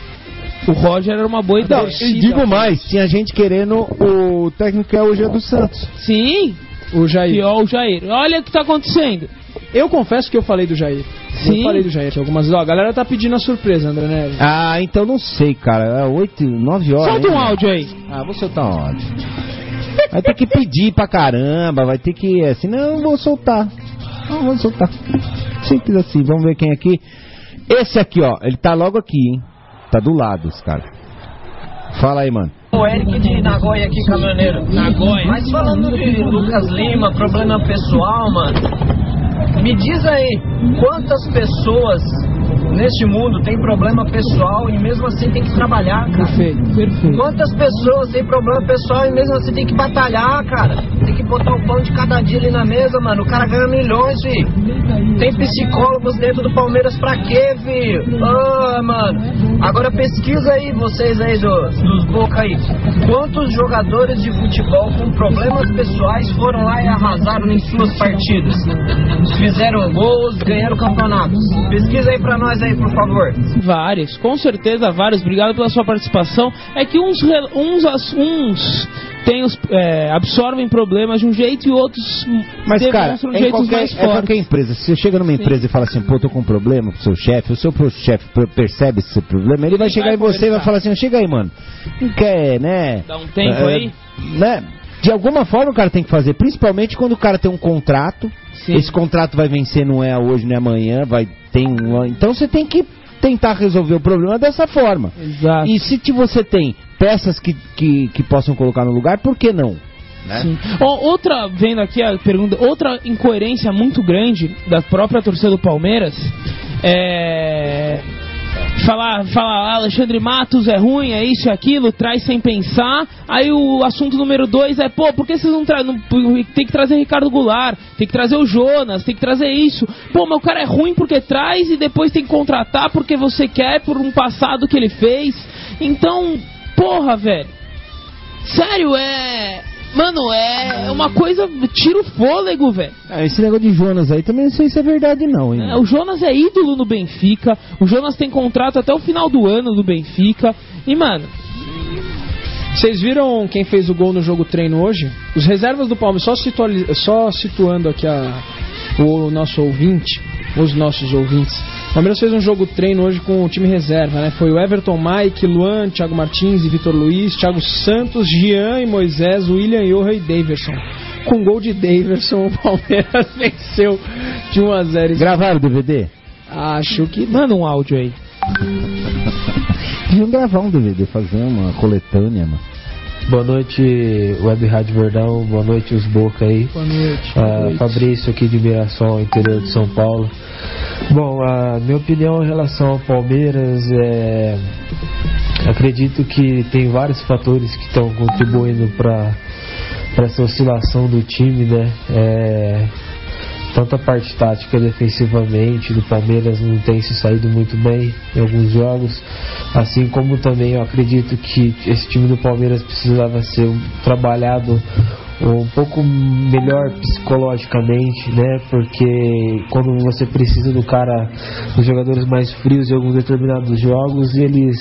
O Roger era uma boa ideia. Não, e digo mais, tinha gente querendo o técnico que é hoje é do Santos. Sim. O Jair. Pior o Jair. Olha o que tá acontecendo. Eu confesso que eu falei do Jair. Sim. Eu falei do Jair. Algumas vezes. Ó, a galera tá pedindo a surpresa, André Neves. Ah, então não sei, cara. É oito, nove horas. Solta um ainda. áudio aí. Ah, vou soltar um áudio. Vai ter que pedir pra caramba, vai ter que... Assim, não, eu vou soltar. Não, vou soltar. Simples assim, vamos ver quem aqui. Esse aqui, ó, ele tá logo aqui, hein. Tá do lado, os caras. Fala aí, mano. O Eric de Nagoya aqui, caminhoneiro. Nagoya. Mas falando de Lucas Lima, problema pessoal, mano. me diz aí, quantas pessoas neste mundo tem problema pessoal e mesmo assim tem que trabalhar, cara? Perfeito, perfeito. Quantas pessoas tem problema pessoal e mesmo assim tem que batalhar, cara? Tem que botar o pão de cada dia ali na mesa, mano. O cara ganha milhões, filho. Tem psicólogos dentro do Palmeiras pra quê, filho? Ah, mano. Agora pesquisa aí, vocês aí do, dos Boca aí. Quantos jogadores de futebol com problemas pessoais foram lá e arrasaram em suas partidas? Fizeram gols, ganharam campeonatos. Pesquisa aí pra nós aí, por favor. Vários, com certeza vários. Obrigado pela sua participação. É que uns, uns, uns tem os, é, absorvem problemas de um jeito e outros Mas, cara, demonstram é em jeitos qualquer, mais é fortes. qualquer empresa. Se você chega numa Sim. empresa e fala assim, pô, tô com um problema com o seu chefe, o seu chefe percebe esse problema, ele vai Ele chegar vai em você e vai conversar. falar assim, chega aí, mano. Não quer, né? Dá um tempo É, aí. Né? De alguma forma o cara tem que fazer, principalmente quando o cara tem um contrato. Sim. Esse contrato vai vencer, não é hoje, não é amanhã, vai ter um... Então você tem que tentar resolver o problema dessa forma. Exato. E se te- você tem peças que, que, que possam colocar no lugar, por que não? Né? Sim. Ó, outra, vendo aqui a pergunta, outra incoerência muito grande da própria torcida do Palmeiras é falar, falar ah, Alexandre Matos é ruim, é isso e aquilo, traz sem pensar. Aí o assunto número dois é, pô, por que vocês não trazem? Tem que trazer Ricardo Goulart, tem que trazer o Jonas, tem que trazer isso. Pô, mas o cara é ruim porque traz e depois tem que contratar porque você quer por um passado que ele fez. Então, porra, velho. Sério, é... Mano, é uma coisa... Tira o fôlego, velho. Ah, esse negócio de Jonas aí também não sei se é verdade não, hein? É, o Jonas é ídolo no Benfica. O Jonas tem contrato até o final do ano do Benfica. E, mano... Vocês viram quem fez o gol no jogo treino hoje? Os reservas do Palmeiras, só, situa- só situando aqui a, o nosso ouvinte, os nossos ouvintes. O Palmeiras fez um jogo treino hoje com o time reserva, né? Foi o Everton, Mike, Luan, Thiago Martins e Vitor Luiz, Thiago Santos, Jean e Moisés, William, Johan e Daverson. Com gol de Daverson, o Palmeiras venceu de um a zero. Gravaram o D V D? Acho que... Manda um áudio aí. Deviam gravar um D V D, fazer uma coletânea, mano. Boa noite, Web Rádio Verdão. Boa noite, os Boca aí. Boa noite. Ah, Boa noite. Fabrício aqui de Mirassol, interior de São Paulo. Bom, a minha opinião em relação ao Palmeiras é... Acredito que tem vários fatores que estão contribuindo para essa oscilação do time, né? É... Tanto a parte tática defensivamente do Palmeiras não tem se saído muito bem em alguns jogos, assim como também eu acredito que esse time do Palmeiras precisava ser trabalhado um pouco melhor psicologicamente, né? Porque quando você precisa do cara, dos jogadores mais frios em alguns determinados jogos, eles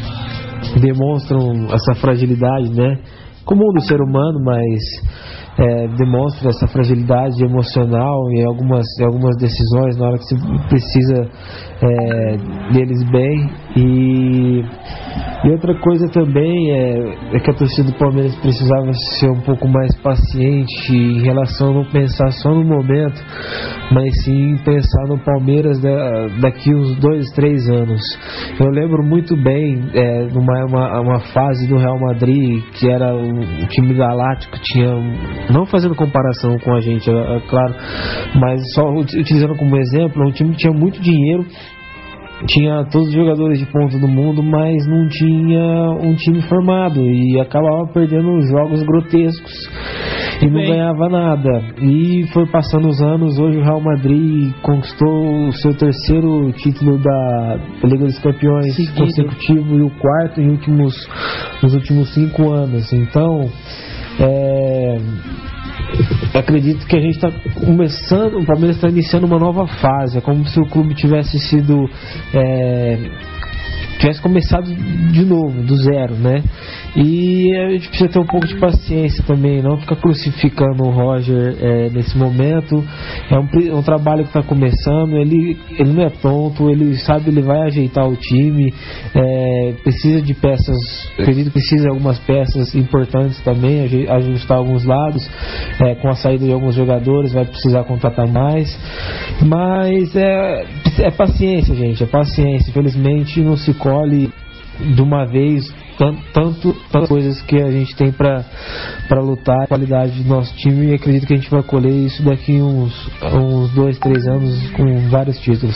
demonstram essa fragilidade, né? Comum do ser humano, mas É, demonstra essa fragilidade emocional em algumas, em algumas decisões na hora que você precisa é, deles bem. E, e outra coisa também é, é que a torcida do Palmeiras precisava ser um pouco mais paciente em relação a não pensar só no momento, mas sim pensar no Palmeiras da, daqui uns dois, três anos. Eu lembro muito bem é, numa uma, uma fase do Real Madrid, que era o, o time galáctico, tinha, não fazendo comparação com a gente, é, é claro, mas só utilizando como exemplo, um time que tinha muito dinheiro, tinha todos os jogadores de ponta do mundo, mas não tinha um time formado e acabava perdendo jogos grotescos e não Bem. ganhava nada. E foi passando os anos, hoje o Real Madrid conquistou o seu terceiro título da Liga dos Campeões Seguido. consecutivo e o quarto em últimos, nos últimos cinco anos. Então, é... acredito que a gente está começando, o Palmeiras está iniciando uma nova fase. É como se o clube tivesse sido é, tivesse começado de novo, do zero, né? E a gente precisa ter um pouco de paciência também, não ficar crucificando o Roger é, nesse momento. É um, é um trabalho que está começando, ele, ele não é tonto, ele sabe, ele vai ajeitar o time, é, precisa de peças, acredito que precisa de algumas peças importantes também, ajustar alguns lados, é, com a saída de alguns jogadores vai precisar contratar mais, mas é, é paciência, gente, é paciência. Infelizmente não se colhe de uma vez tanto, tanto, tantas coisas que a gente tem pra, pra lutar, a qualidade do nosso time, e acredito que a gente vai colher isso daqui uns, uns dois, três anos com vários títulos.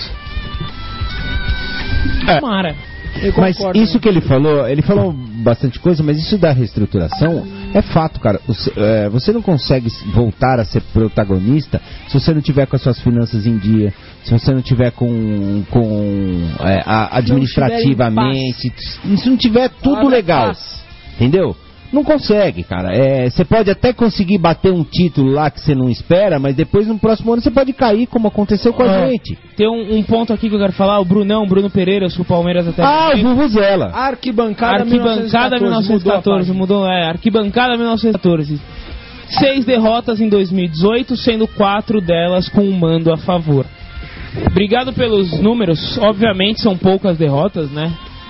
É. Tomara. Mas isso que ele falou, ele falou bastante coisa, mas isso da reestruturação é fato, cara. Os, é, você não consegue voltar a ser protagonista se você não tiver com as suas finanças em dia, se você não tiver com, com é, a, administrativamente, se não tiver tudo legal, entendeu? Não consegue, cara. É, você pode até conseguir bater um título lá que você não espera, mas depois no próximo ano você pode cair, como aconteceu com a Ah, gente. Tem um, um ponto aqui que eu quero falar, o Brunão, Bruno Pereira, o Palmeiras até... Ah, o Vuvuzela. Arquibancada, Arquibancada mil novecentos e quatorze, mudou, é, Arquibancada mil novecentos e quatorze. Seis derrotas em dois mil e dezoito, sendo quatro delas com um mando a favor. Obrigado pelos números, obviamente são poucas derrotas, né?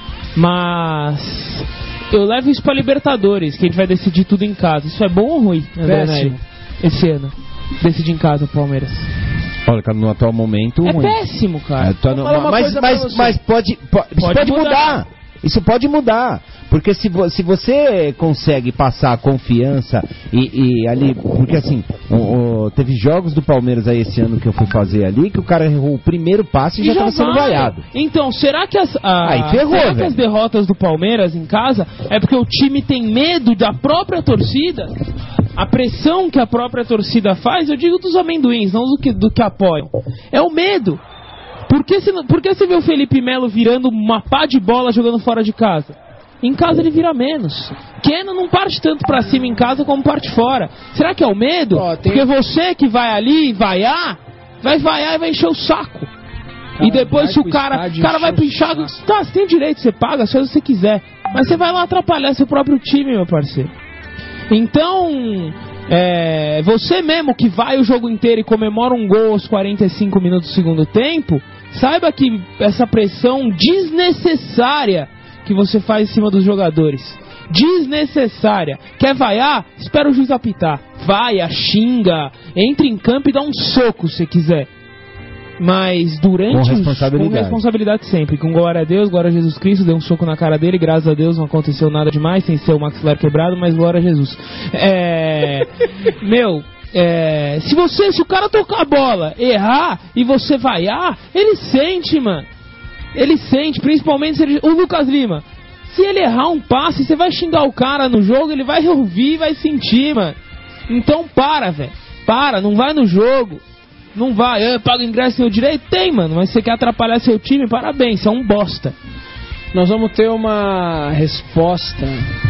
Mas eu levo isso pra Libertadores, que a gente vai decidir tudo em casa. Isso é bom ou ruim, André Péssimo. Nery? Esse ano, decidir em casa o Palmeiras. Olha, cara, no atual momento... É ruim. péssimo, cara. É, tô- Vou falar uma mas coisa mas, pra você. mas pode, pode, isso Pode pode mudar. mudar. Isso pode mudar. Porque se, vo- se você consegue passar a confiança e, e ali... Porque assim, o- o- teve jogos do Palmeiras aí esse ano que eu fui fazer ali, que o cara errou o primeiro passe e já estava sendo vai. vaiado. Então, será que as, a- Aí ferrou, será que velho. as derrotas do Palmeiras em casa é porque o time tem medo da própria torcida? A pressão que a própria torcida faz, eu digo dos amendoins, não do que, do que apoiam. É o medo. Por que, você, não- por que você vê o Felipe Melo virando uma pá de bola jogando fora de casa? Em casa ele vira menos. Keno não parte tanto pra cima em casa como parte fora. Será que é o medo? Ó, tem- Porque você que vai ali vaiar, vai vaiar e vai encher o saco. Cara, E depois vai se o pro cara, estádio cara vai pro encher o enxágue, tá, você tem direito, você paga, se você quiser. Mas você vai lá atrapalhar seu próprio time, meu parceiro. Então, é, você mesmo que vai o jogo inteiro e comemora um gol aos quarenta e cinco minutos do segundo tempo, saiba que essa pressão desnecessária que você faz em cima dos jogadores, desnecessária. Quer vaiar? Espera o juiz apitar. Vaia, xinga, entre em campo e dá um soco se quiser. Mas durante Com os- responsabilidade. com responsabilidade sempre. Com glória a Deus, glória a Jesus Cristo, deu um soco na cara dele, graças a Deus não aconteceu nada demais, sem ser o maxilar quebrado, mas glória a Jesus. É, meu, é, se você, se o cara tocar a bola, errar e você vaiar, ele sente, mano. Ele sente, principalmente se ele, o Lucas Lima. Se ele errar um passe, você vai xingar o cara no jogo, ele vai ouvir e vai sentir, mano. Então para, velho. Para, não vai no jogo. Não vai, ah, paga o ingresso seu direito? Tem, mano, mas você quer atrapalhar seu time? Parabéns, você é um bosta. Nós vamos ter uma resposta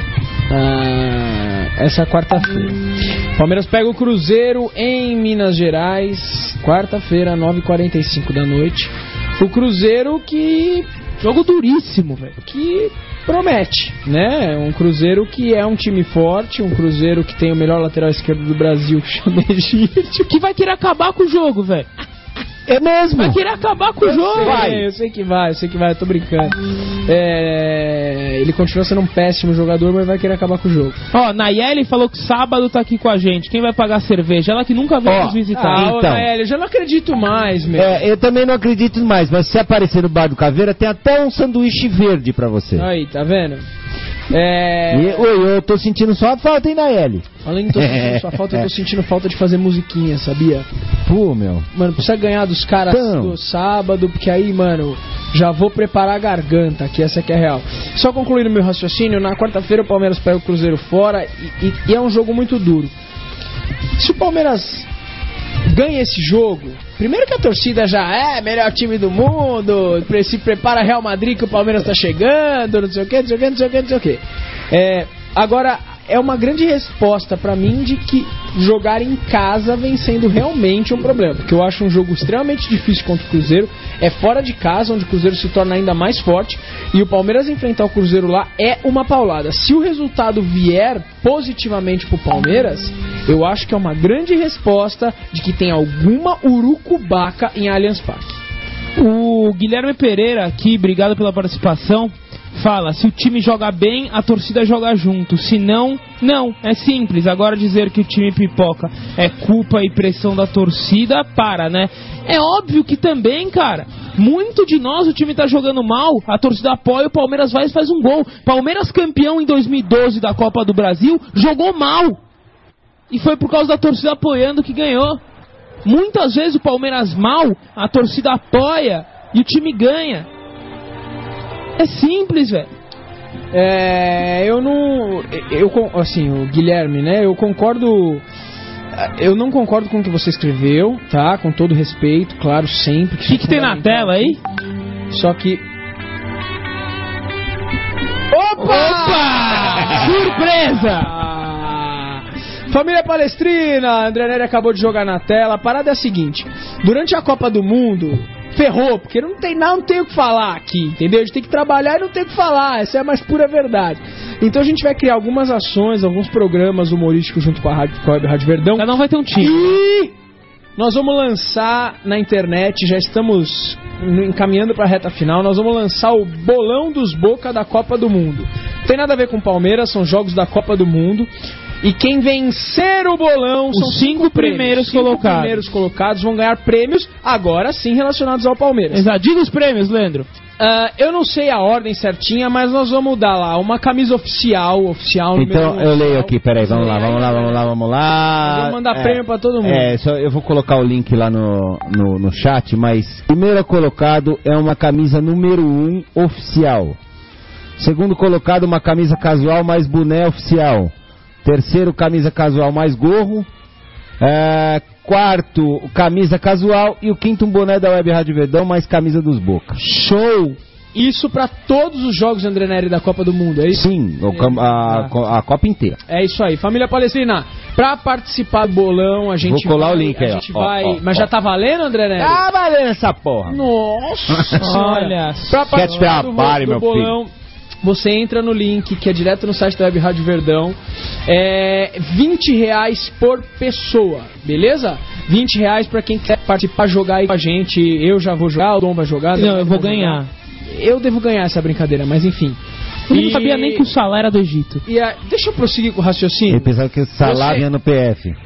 ah, essa quarta-feira. Palmeiras pega o Cruzeiro em Minas Gerais, quarta-feira, nove e quarenta e cinco da noite. O Cruzeiro que... Jogo duríssimo, velho. Que promete, né? Um Cruzeiro que é um time forte, um Cruzeiro que tem o melhor lateral esquerdo do Brasil, que chama Egídio. Que vai querer acabar com o jogo, velho. É mesmo? Vai querer acabar com o jogo. Vai, eu sei que vai, eu sei que vai, eu tô brincando. É, ele continua sendo um péssimo jogador, mas vai querer acabar com o jogo. Ó, Nayeli falou que sábado tá aqui com a gente. Quem vai pagar cerveja? Ela que nunca veio Ó, nos visitar. Ah, então. ô, Naeli, eu já não acredito mais, meu. É, eu também não acredito mais, mas se aparecer no Bar do Caveira, tem até um sanduíche verde pra você. Aí, tá vendo? É... E, oi, eu tô sentindo só a falta, hein, Naeli? Além de tô sentindo sua falta, eu tô sentindo falta de fazer musiquinha, sabia? Pô, meu. Mano, precisa ganhar dos caras Então. do sábado, porque aí, mano, já vou preparar a garganta, que essa que é real. Só concluindo meu raciocínio, na quarta-feira o Palmeiras pega o Cruzeiro fora e, e- e é um jogo muito duro. Se o Palmeiras ganha esse jogo, primeiro que a torcida já é melhor time do mundo, pre- se prepara Real Madrid que o Palmeiras tá chegando, não sei o que, não sei o que, não sei o que, não sei o que. É, agora, é uma grande resposta pra mim de que jogar em casa vem sendo realmente um problema, porque eu acho um jogo extremamente difícil contra o Cruzeiro, é fora de casa, onde o Cruzeiro se torna ainda mais forte, e o Palmeiras enfrentar o Cruzeiro lá é uma paulada. Se o resultado vier positivamente pro Palmeiras, eu acho que é uma grande resposta de que tem alguma urucubaca em Allianz Parque. O Guilherme Pereira aqui, obrigado pela participação, fala, se o time joga bem, a torcida joga junto, se não, não, é simples. Agora dizer que o time pipoca é culpa e pressão da torcida, para, né? É óbvio que também, cara, Muito de nós, o time tá jogando mal, a torcida apoia, o Palmeiras vai e faz um gol. Palmeiras campeão em dois mil e doze da Copa do Brasil, jogou mal. E foi por causa da torcida apoiando que ganhou. Muitas vezes o Palmeiras mal, a torcida apoia e o time ganha. É simples, velho. É, eu não... Eu, assim, o Guilherme, né, eu concordo... Eu não concordo com o que você escreveu, tá? Com todo respeito, claro, sempre. O que, que tem na tela aí? Só que... Opa! Opa! Surpresa! Família Palestrina, André Nery acabou de jogar na tela. A parada é a seguinte: durante a Copa do Mundo, ferrou, porque não tem nada, não tem o que falar aqui, entendeu? A gente tem que trabalhar e não tem o que falar, essa é a mais pura verdade. Então a gente vai criar algumas ações, alguns programas humorísticos junto com a Rádio, com a Rádio Verdão. Cada um vai ter um time. E nós vamos lançar na internet, já estamos encaminhando para a reta final, nós vamos lançar o Bolão dos Boca da Copa do Mundo. Não tem nada a ver com Palmeiras, são jogos da Copa do Mundo. E quem vencer o bolão Os são cinco, cinco primeiros prêmios. Cinco colocados. primeiros colocados vão ganhar prêmios, agora sim relacionados ao Palmeiras. Exato. Diga os prêmios, Leandro. Uh, eu não sei a ordem certinha, mas nós vamos dar lá uma camisa oficial, oficial. Então eu leio aqui, peraí, vamos lá, vamos lá, vamos lá, vamos lá. Vamos mandar é, prêmio pra todo mundo. É, só, eu vou colocar o link lá no, no, no chat, mas primeiro colocado é uma camisa número um oficial. Segundo colocado, uma camisa casual mais boné oficial. Terceiro, camisa casual mais gorro. É, quarto, camisa casual. E o quinto, um boné da Web Rádio Verdão mais camisa dos Boca. Show! Isso pra todos os jogos, André Nery, da Copa do Mundo, é isso? Sim, o, a, a, a Copa inteira. É isso aí. Família Palestrina, pra participar do bolão, a gente Vou colar vai, o link aí, a gente ó, vai... ó, ó, Mas ó. já tá valendo, André Nery? Tá valendo essa porra. Nossa! Olha, pra quer te participar do, trabalho, do meu bolão, você entra no link que é direto no site da Web Rádio Verdão. É vinte reais por pessoa, beleza? vinte reais pra quem quer participar, jogar aí com a gente. Eu já vou jogar, o Dom vai jogar. não, eu vou ganhar. Jogar. Eu devo ganhar essa brincadeira, mas enfim. Eu E- não sabia nem que o salário era do Egito. E a- deixa eu prosseguir com o raciocínio. Ele pensava que o salário Você- ia no P F.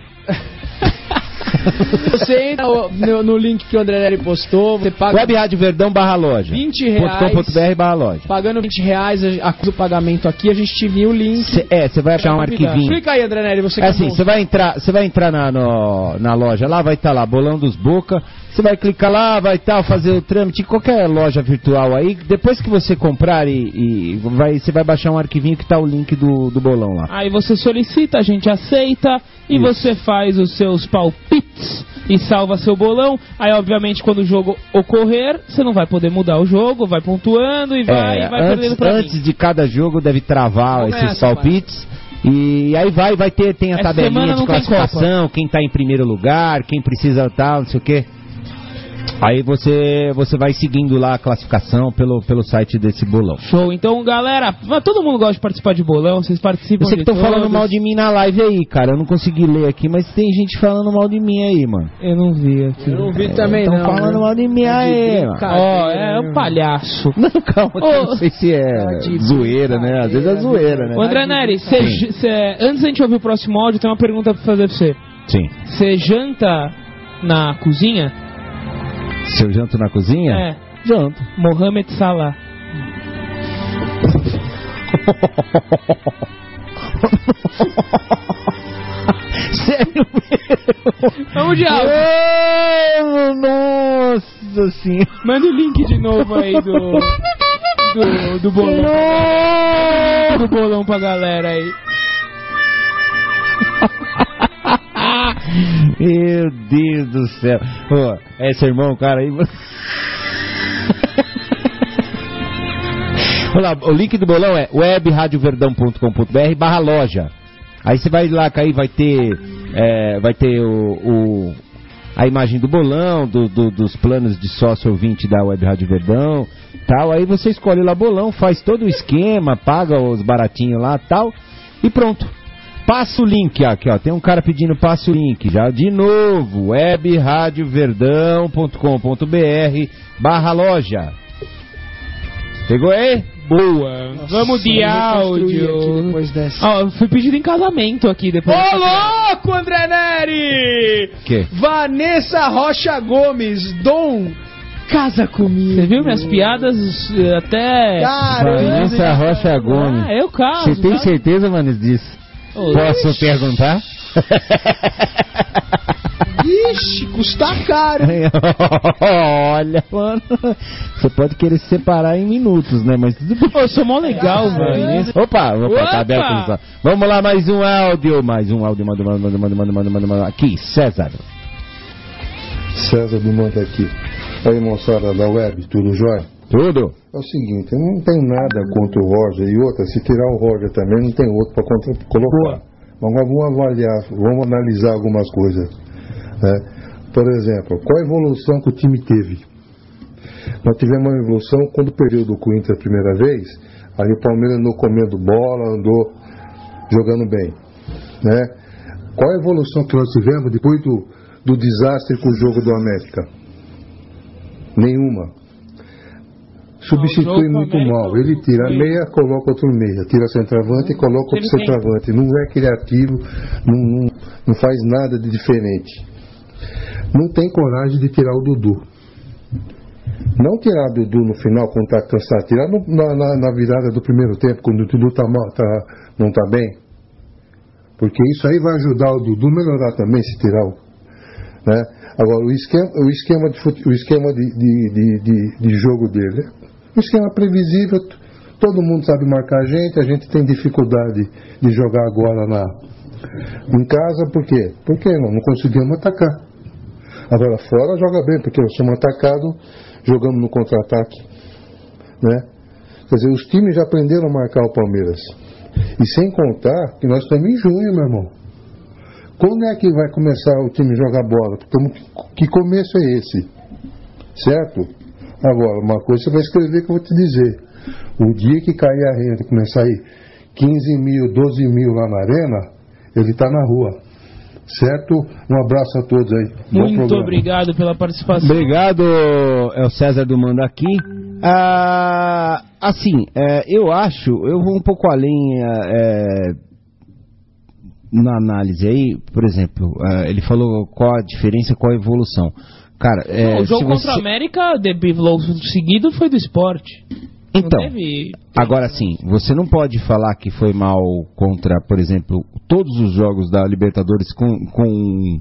Você entra no, no link que o André Nery postou, você paga Web Rádio Verdão barra loja. vinte reais. ponto com ponto br barra loja. Pagando vinte reais, acusa o pagamento aqui, a gente te envia o link. Cê, é, você vai achar um arquivinho. Explica aí, André Nery, você É que assim, bom. você vai entrar, você vai entrar na, no- na loja lá, vai estar lá, Bolão dos Boca. Você vai clicar lá, vai estar, fazer o trâmite em qualquer loja virtual aí. Depois que você comprar e, e vai, você vai baixar um arquivinho que tá o link do, do bolão lá. Aí você solicita, a gente aceita e Isso. você faz os seus palpites e salva seu bolão. Aí, obviamente, quando o jogo ocorrer, você não vai poder mudar o jogo, vai pontuando e vai, É, vai antes, perdendo pra antes mim. de cada jogo deve travar Vamos ganhar esses essa palpites. E aí vai, vai ter, tem a Essa tabelinha semana de não tem classificação, quem tá em primeiro lugar, quem precisa tal, não sei o quê. Aí você, você vai seguindo lá a classificação pelo, pelo site desse bolão. Show. Então, galera, todo mundo gosta de participar de bolão, vocês participam Eu sei que de estão falando todos. mal de mim na live aí, cara. Eu não consegui ler aqui, mas tem gente falando mal de mim aí, mano. Eu não vi aqui. Eu não vi também, Estão não. falando né? mal de mim aí, mano. Ó, é um palhaço. Não, calma, que eu Ô, não sei se é de zoeira, né? Às vezes é zoeira, né? Ô, André Nery, cê, Sim. cê, antes da gente ouvir o próximo áudio, tem uma pergunta pra fazer pra você. Sim. Você janta na cozinha? Se eu janto na cozinha? É. Janto. Mohamed Salah. Sério mesmo? Vamos de áudio. Mano, nossa senhora. Manda o link de novo aí do. Do, do bolão. Do bolão pra galera aí. Meu Deus do céu. Pô, é esse irmão, cara aí. Olha lá, o link do bolão é web rádio verdão ponto com ponto br barra loja. Aí você vai lá, aí vai ter, é, vai ter o, o- a imagem do bolão, do- do- dos planos de sócio ouvinte da Web Rádio Verdão, tal. Aí você escolhe lá bolão, faz todo o esquema, paga os baratinhos lá, tal, e pronto. Passa o link aqui, ó. Tem um cara pedindo passa o link já. De novo, web rádio verdão ponto com ponto br barra loja. Pegou aí? Boa. Vamos de áudio. Depois dessa. Ó, eu fui pedido em casamento aqui depois. Ô, louco, André Nery! Que? Vanessa Rocha Gomes, Dom, Casa comigo. Você viu minhas piadas até... Vanessa Rocha Gomes. Ah, eu caso. Você tem caso. certeza, mano, disso? Ô, Posso ixi. perguntar? Ixi, custa caro. Olha, mano. Você pode querer se separar em minutos, né? Mas tudo bem. Pô, eu sou mó legal, velho. Opa, opa, Opa! tá aberto no som. Vamos lá, mais um áudio. Mais um áudio. Manda, manda, manda, manda, manda, manda, manda. Aqui, César. César do Manda aqui. Aí, moçada da web, tudo jóia? Tudo. É o seguinte, eu não tenho nada contra o Roger. E outra, se tirar o Roger também, não tem outro para colocar. Mas vamos avaliar, vamos analisar algumas coisas. Né? Por exemplo, qual a evolução que o time teve? Nós tivemos uma evolução quando perdeu do Corinthians a primeira vez. Aí o Palmeiras andou comendo bola, andou jogando bem. Né? Qual a evolução que nós tivemos depois do, do desastre com o jogo do América? Nenhuma. Substitui muito mal. Ele tira a meia, coloca outro meia. Tira centroavante e coloca outro centroavante. Não é criativo, não, não, não faz nada de diferente. Não tem coragem de tirar o Dudu. Não tirar o Dudu no final quando está cansado. Tirar no, na, na, na virada do primeiro tempo, quando o Dudu tá mal, tá, não está bem. Porque isso aí vai ajudar o Dudu a melhorar também, se tirar o... Né? Agora, o esquema, o esquema, de, fute, o esquema de, de, de, de, de jogo dele é um esquema previsível. Todo mundo sabe marcar a gente. A gente tem dificuldade de jogar agora na, em casa. Por quê? Porque não, não conseguimos atacar. Agora fora joga bem, porque nós somos atacados, jogamos no contra-ataque. Né? Quer dizer, os times já aprenderam a marcar o Palmeiras. E sem contar que nós estamos em junho, meu irmão. Quando é que vai começar o time a jogar bola? Porque, que começo é esse? Certo? Agora, uma coisa você vai escrever que eu vou te dizer. O dia que cair a renda, começar a ir quinze mil, doze mil lá na arena, ele está na rua. Certo? Um abraço a todos aí. Muito obrigado pela participação. Obrigado, é o César do Manda aqui. Ah, assim, é, eu acho, eu vou um pouco além é, na análise aí, por exemplo, é, ele falou qual a diferença, qual a evolução. Cara, é, Não, o jogo se contra você... a América, de seguido, foi do Sport. Então, teve... agora sim, você não pode falar que foi mal contra, por exemplo, todos os jogos da Libertadores com com,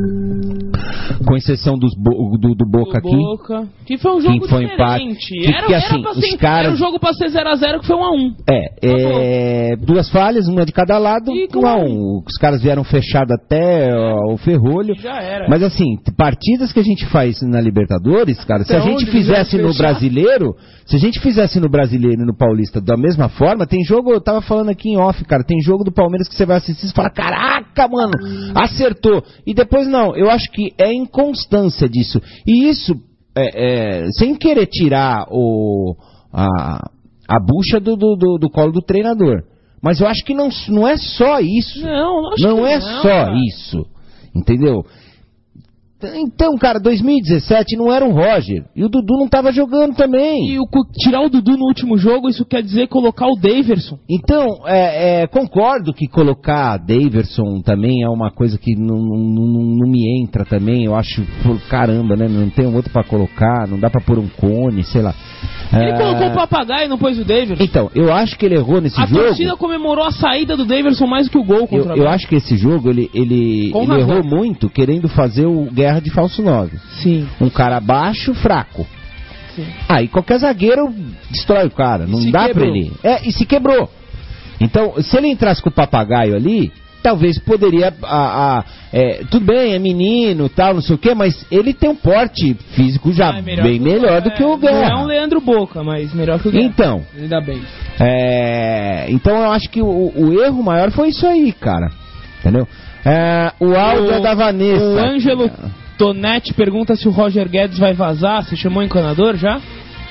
com exceção dos bo, do, do Boca do aqui. Boca, que foi um jogo que foi diferente. Empate, que, era, que, era, assim, pra os ser, caras... era um jogo pra ser zero a zero que foi um a um. É, é duas falhas, uma de cada lado, um a um. Os caras vieram fechado até ó, o ferrolho. Já era. Mas assim, partidas que a gente faz na Libertadores, cara, se a gente fizesse no Brasileiro, se a gente fizesse no Brasileiro e no Paulista da mesma forma, tem jogo, eu tava falando aqui em off, cara, tem jogo do Palmeiras que você vai assistir e fala, caraca, mano, acertou. E depois não, eu acho que é inconstância disso. E isso, é, é, sem querer tirar o, a, a bucha do, do, do, do colo do treinador. Mas eu acho que não, não é só isso. Não, acho não que é não, só cara. isso. Entendeu? Então, cara, dois mil e dezessete não era o Roger. E o Dudu não estava jogando também. E o, tirar o Dudu no último jogo, isso quer dizer colocar o Daverson. Então, é, é, concordo que colocar Daverson também é uma coisa que não, não, não me entra também. Eu acho, por caramba, né? Não tem outro pra colocar, não dá pra pôr um cone, sei lá. Ele é... colocou o Papagaio e não pôs o Daverson. Então, eu acho que ele errou nesse a jogo. A torcida comemorou a saída do Daverson mais do que o gol contra eu, eu acho que esse jogo, ele, ele, ele errou muito querendo fazer o Guerra de falso nove. Sim. Um cara baixo, fraco. Sim. Aí qualquer zagueiro destrói o cara. Não se dá quebrou. pra ele. É, e se quebrou. Então, se ele entrasse com o Papagaio ali, talvez poderia. A, a, é, tudo bem, é menino tal, não sei o que, mas ele tem um porte físico já ah, é melhor bem que melhor é, do que o Guerra. Não é um Leandro Boca, mas melhor que o Guerra. Então. Ainda bem. É, então eu acho que o, o erro maior foi isso aí, cara. Entendeu? É, o áudio é da Vanessa. O Ângelo Tonetti pergunta se o Roger Guedes vai vazar. Você chamou o encanador já?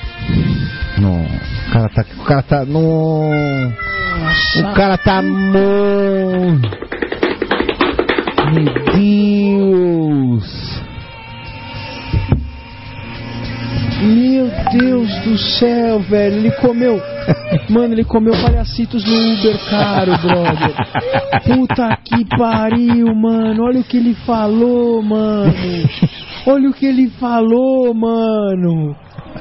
Não. O cara tá. O cara tá. No... O cara tá. Mo... Meu Deus. Meu Deus do céu, velho. Ele comeu. Mano, ele comeu palhacitos no Uber caro, brother. Puta que pariu, mano. Olha o que ele falou, mano. Olha o que ele falou, mano.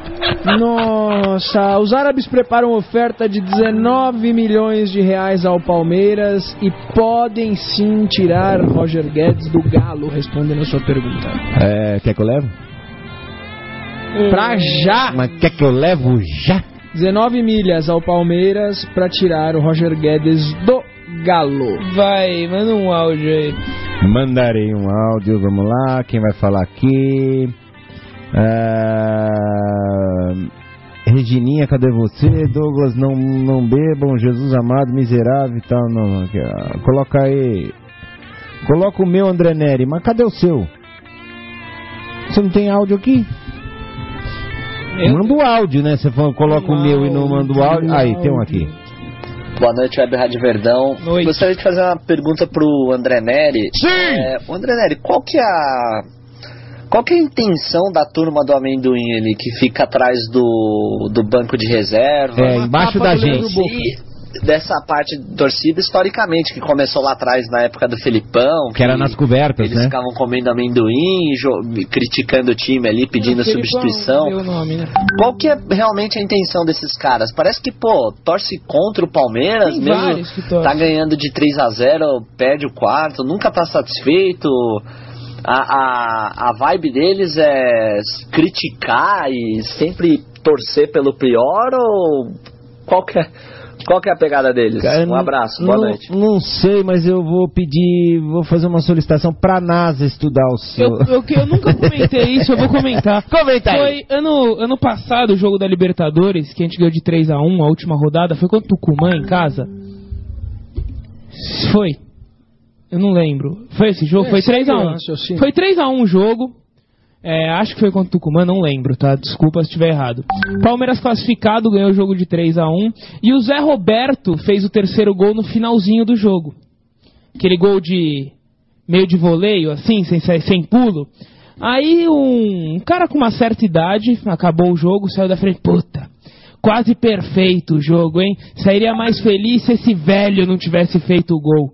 Nossa, os árabes preparam oferta de dezenove milhões de reais ao Palmeiras e podem sim tirar Roger Guedes do Galo, respondendo a sua pergunta. É, quer que eu levo? Pra já! Mas quer que eu levo já? dezenove milhas ao Palmeiras pra tirar o Roger Guedes do Galo. Vai, manda um áudio aí. Mandarei um áudio, vamos lá. Quem vai falar aqui? Ah, Regininha, cadê você? Douglas, não, não bebam, Jesus amado, miserável e tal. Não, não, aqui, ah, coloca aí. Coloca o meu, André Neri, mas cadê o seu? Você não tem áudio aqui? Eu... Manda o áudio, né? Você fala, coloca o meu e não manda o áudio. Aí, tem um aqui. Boa noite, Web Rádio Verdão. Noite. Gostaria de fazer uma pergunta pro André Neri. Sim! É, o André Neri, qual que é a... Qual que é a intenção da turma do amendoim ali, que fica atrás do, do banco de reserva? É, embaixo da gente. E dessa parte de torcida, historicamente, que começou lá atrás, na época do Felipão. Que, que era nas cobertas, eles né? Eles ficavam comendo amendoim, criticando o time ali, pedindo substituição. Deu o nome, né? Qual que é realmente a intenção desses caras? Parece que, pô, torce contra o Palmeiras, Tem mesmo tá ganhando de três a zero, perde o quarto, nunca tá satisfeito. A, a, a vibe deles é criticar e sempre torcer pelo pior, ou qual que é, qual que é a pegada deles? Cara, um abraço, boa não, noite. Não sei, mas eu vou pedir, vou fazer uma solicitação pra NASA estudar o seu. Eu, eu, eu nunca comentei isso, eu vou comentar. Comenta aí. Foi ano, ano passado o jogo da Libertadores, que a gente ganhou de três a um, a última rodada, foi contra o Tucumã em casa? Foi. Eu não lembro. Foi esse jogo? É, foi três a um. Foi três a um o jogo. É, acho que foi contra o Tucumã, não lembro, tá? Desculpa se estiver errado. Palmeiras classificado, ganhou o jogo de três a um. E o Zé Roberto fez o terceiro gol no finalzinho do jogo. Aquele gol de meio de voleio, assim, sem, sem pulo. Aí um, um cara com uma certa idade, acabou o jogo, saiu da frente. Puta, quase perfeito o jogo, hein? Sairia mais feliz se esse velho não tivesse feito o gol.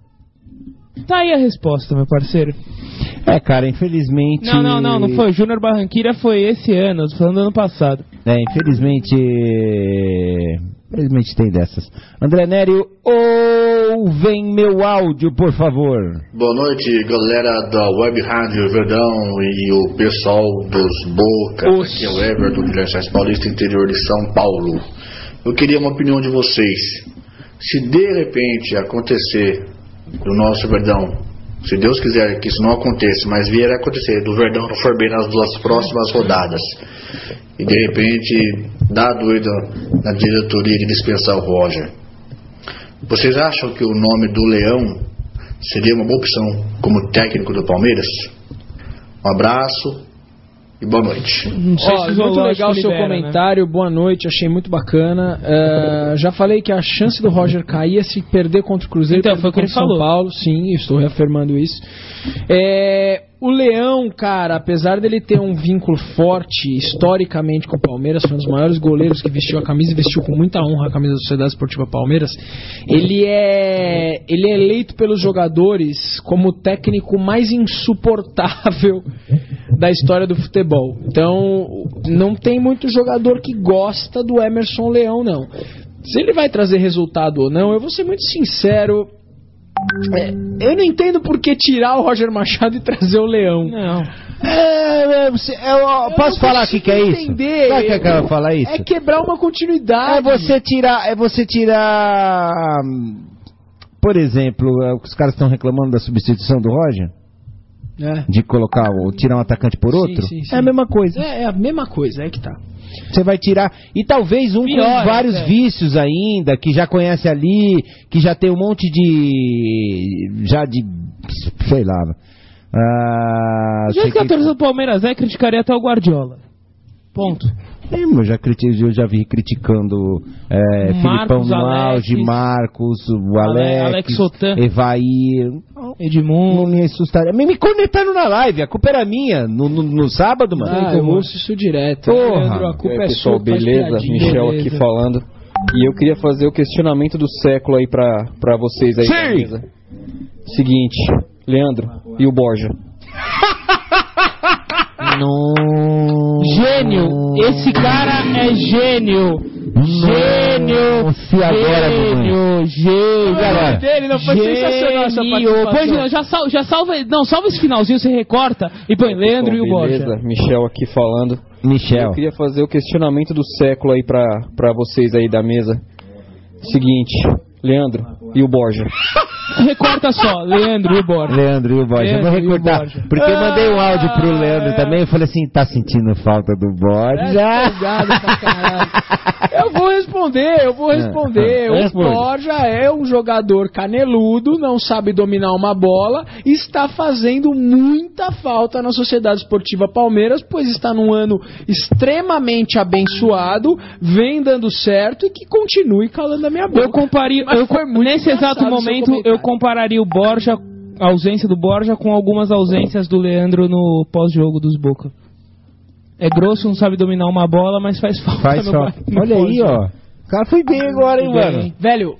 Tá aí a resposta, meu parceiro. É, cara, infelizmente... Não, não, não, não foi. Júnior Barranquilla foi esse ano, eu tô falando do ano passado. É, infelizmente... Infelizmente tem dessas. André Neri, ouvem meu áudio, por favor. Boa noite, galera da Web Rádio Verdão e o pessoal dos Boca. Os... Aqui é o Everton de Lençóis Paulista, interior de São Paulo. Eu queria uma opinião de vocês. Se de repente acontecer do nosso Verdão, se Deus quiser que isso não aconteça, mas vier a acontecer, do Verdão não for bem nas duas próximas rodadas, e de repente dá doida na diretoria de dispensar o Roger, vocês acham que o nome do Leão seria uma boa opção como técnico do Palmeiras? Um abraço e boa noite. Ó, muito legal o seu libera, comentário, né? Boa noite, achei muito bacana. Uh, já falei que a chance do Roger cair é se perder contra o Cruzeiro. Então, foi o que ele São falou. Paulo, sim, estou reafirmando isso. É, o Leão, cara, apesar dele ter um vínculo forte historicamente com o Palmeiras, foi um dos maiores goleiros que vestiu a camisa e vestiu com muita honra a camisa da Sociedade Esportiva Palmeiras. Ele é, ele é eleito pelos jogadores como o técnico mais insuportável da história do futebol. Então, não tem muito jogador que gosta do Emerson Leão, não. Se ele vai trazer resultado ou não, eu vou ser muito sincero. É, eu não entendo por que tirar o Roger Machado e trazer o Leão. Não. É, você, eu, posso eu falar o que, que é isso? Entender. Sabe o que é que ela fala isso? É quebrar uma continuidade. É você tirar, é você tirar, por exemplo, os caras estão reclamando da substituição do Roger. É. De colocar ou tirar um atacante por outro. Sim, sim, sim. É a mesma coisa. É, é a mesma coisa, é que tá. Você vai tirar, e talvez um Pior, com vários é. vícios ainda, que já conhece ali, que já tem um monte de, já de, sei lá. Ah, já que a torcida do Palmeiras é, criticaria até o Guardiola. Ponto. É, eu, já critico, eu já vi criticando é, Filipão no auge, Marcos, o Alex, Alex Sotan, Evair, Edmundo. Não me assustaria. Me, me conectaram na live, a culpa era minha, no, no, no sábado, mano. Ah, eu ouço isso direto. Porra. Leandro, a culpa é, é pessoal, sua. Beleza, Michel beleza. aqui falando. E eu queria fazer o questionamento do século aí pra, pra vocês aí. Sim. Da mesa. Seguinte, Leandro e o Borja. No... Gênio! Esse cara é gênio! Gênio! Se agora, gênio! Gênio! Galera, dele não foi sensacional essa participação. Pois não, já, sal, já salva. Não, salva esse finalzinho, você recorta e põe Leandro Bom, e o Borja. beleza, Michel aqui falando. Michel. Eu queria fazer o questionamento do século aí pra, pra vocês aí da mesa. Seguinte, Leandro e o Borja. Recorta só, Leandro e o Borja. Leandro e o Borja. Eu vou recortar. Porque eu mandei um áudio pro Leandro também. Eu falei assim: tá sentindo falta do Borja? É, eu vou responder, eu vou responder. É, o responde. Borja é um jogador caneludo, não sabe dominar uma bola, está fazendo muita falta na Sociedade Esportiva Palmeiras, pois está num ano extremamente abençoado, vem dando certo e que continue calando a minha boca. Eu comparia, eu, nesse exato momento, eu compararia o Borja, a ausência do Borja, com algumas ausências do Leandro no pós-jogo dos Boca. É grosso, não sabe dominar uma bola, mas faz falta. Faz no falta. no Olha aí, ó. O cara foi bem agora, hein, mano? Velho,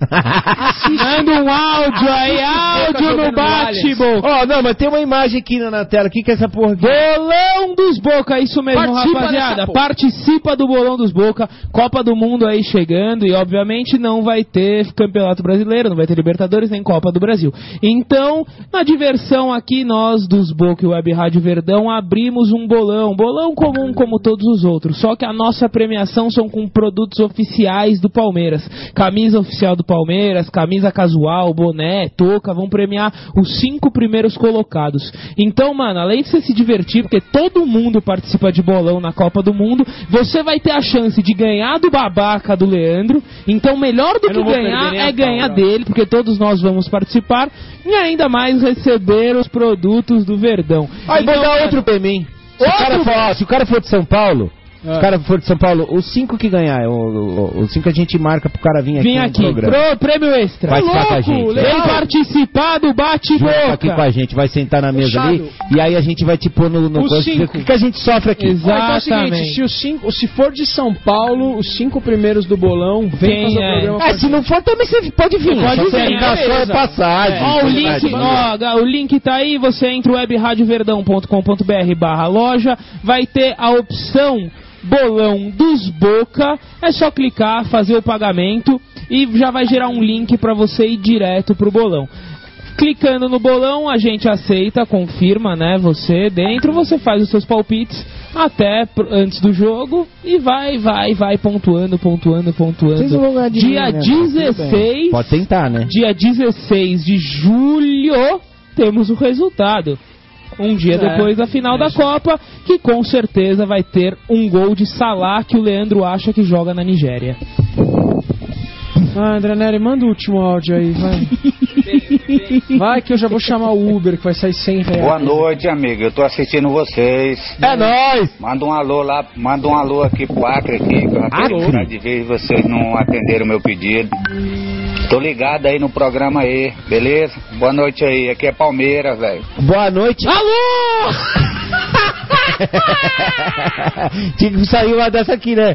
manda um áudio aí, áudio no bate-boca. Ó, oh, não, mas tem uma imagem aqui na, na tela. O que, que é essa porra aqui? Bolão dos Boca, isso mesmo, Participa rapaziada. Participa do Bolão dos Boca. Copa do Mundo aí chegando e, obviamente, não vai ter Campeonato Brasileiro, não vai ter Libertadores nem Copa do Brasil. Então, na diversão aqui, nós dos Boca e Web Rádio Verdão abrimos um bolão. Bolão comum como todos os outros, só que a nossa premiação são com produtos oficiais do Palmeiras, camisa oficial do Palmeiras, camisa casual, boné, touca, vão premiar os cinco primeiros colocados. Então, mano, além de você se divertir, porque todo mundo participa de bolão na Copa do Mundo, você vai ter a chance de ganhar do babaca do Leandro. Então, melhor do que ganhar é ganhar dele, porque todos nós vamos participar, e ainda mais receber os produtos do Verdão. Aí, então, vou dar outro pra mim. Se o, cara for, ó, se o cara for de São Paulo, se o cara for de São Paulo, os cinco que ganhar, os cinco a gente marca pro cara vir aqui Vim no aqui, programa. Pro, prêmio extra. Vai ficar com a gente. Vem participar do Junto bate-boca. aqui com a gente, vai sentar na mesa Fechado. ali e aí a gente vai te pôr no, no Os coisa, cinco. o que, que a gente sofre aqui. Exato. Então é o seguinte, Exatamente. se, os cinco, se for de São Paulo, os cinco primeiros do bolão, vem Quem fazer é? o programa. É, se não for também você pode vir. Pode Só vir, você ligar só é beleza. passagem. Ó, o link, ó, o link tá aí, você entra web rádio verdão ponto com ponto br barra loja, vai ter a opção Bolão dos Boca, é só clicar, fazer o pagamento e já vai gerar um link para você ir direto pro bolão. Clicando no bolão, a gente aceita, confirma, né, você dentro, você faz os seus palpites até pr- antes do jogo e vai, vai, vai pontuando, pontuando, pontuando. Vocês não vão ganhar Dia dinheiro, né? dezesseis, Pode tentar, né? dia dezesseis de julho, temos o resultado. Um dia É, depois da final da Copa, que com certeza vai ter um gol de Salah que o Leandro acha que joga na Nigéria. Ah, André Neri, manda o último áudio aí, vai. Vai que eu já vou chamar o Uber, que vai sair cem reais. Boa noite, amigo. Eu tô assistindo vocês. É nóis! Manda um alô lá, manda um alô aqui pro Acre aqui, que eu já Acre? fiquei de vez vocês não atenderam o meu pedido. Tô ligado aí no programa aí, beleza? Boa noite aí. Aqui é Palmeiras, velho. Boa noite. Alô! Tinha que sair uma dessa aqui, né?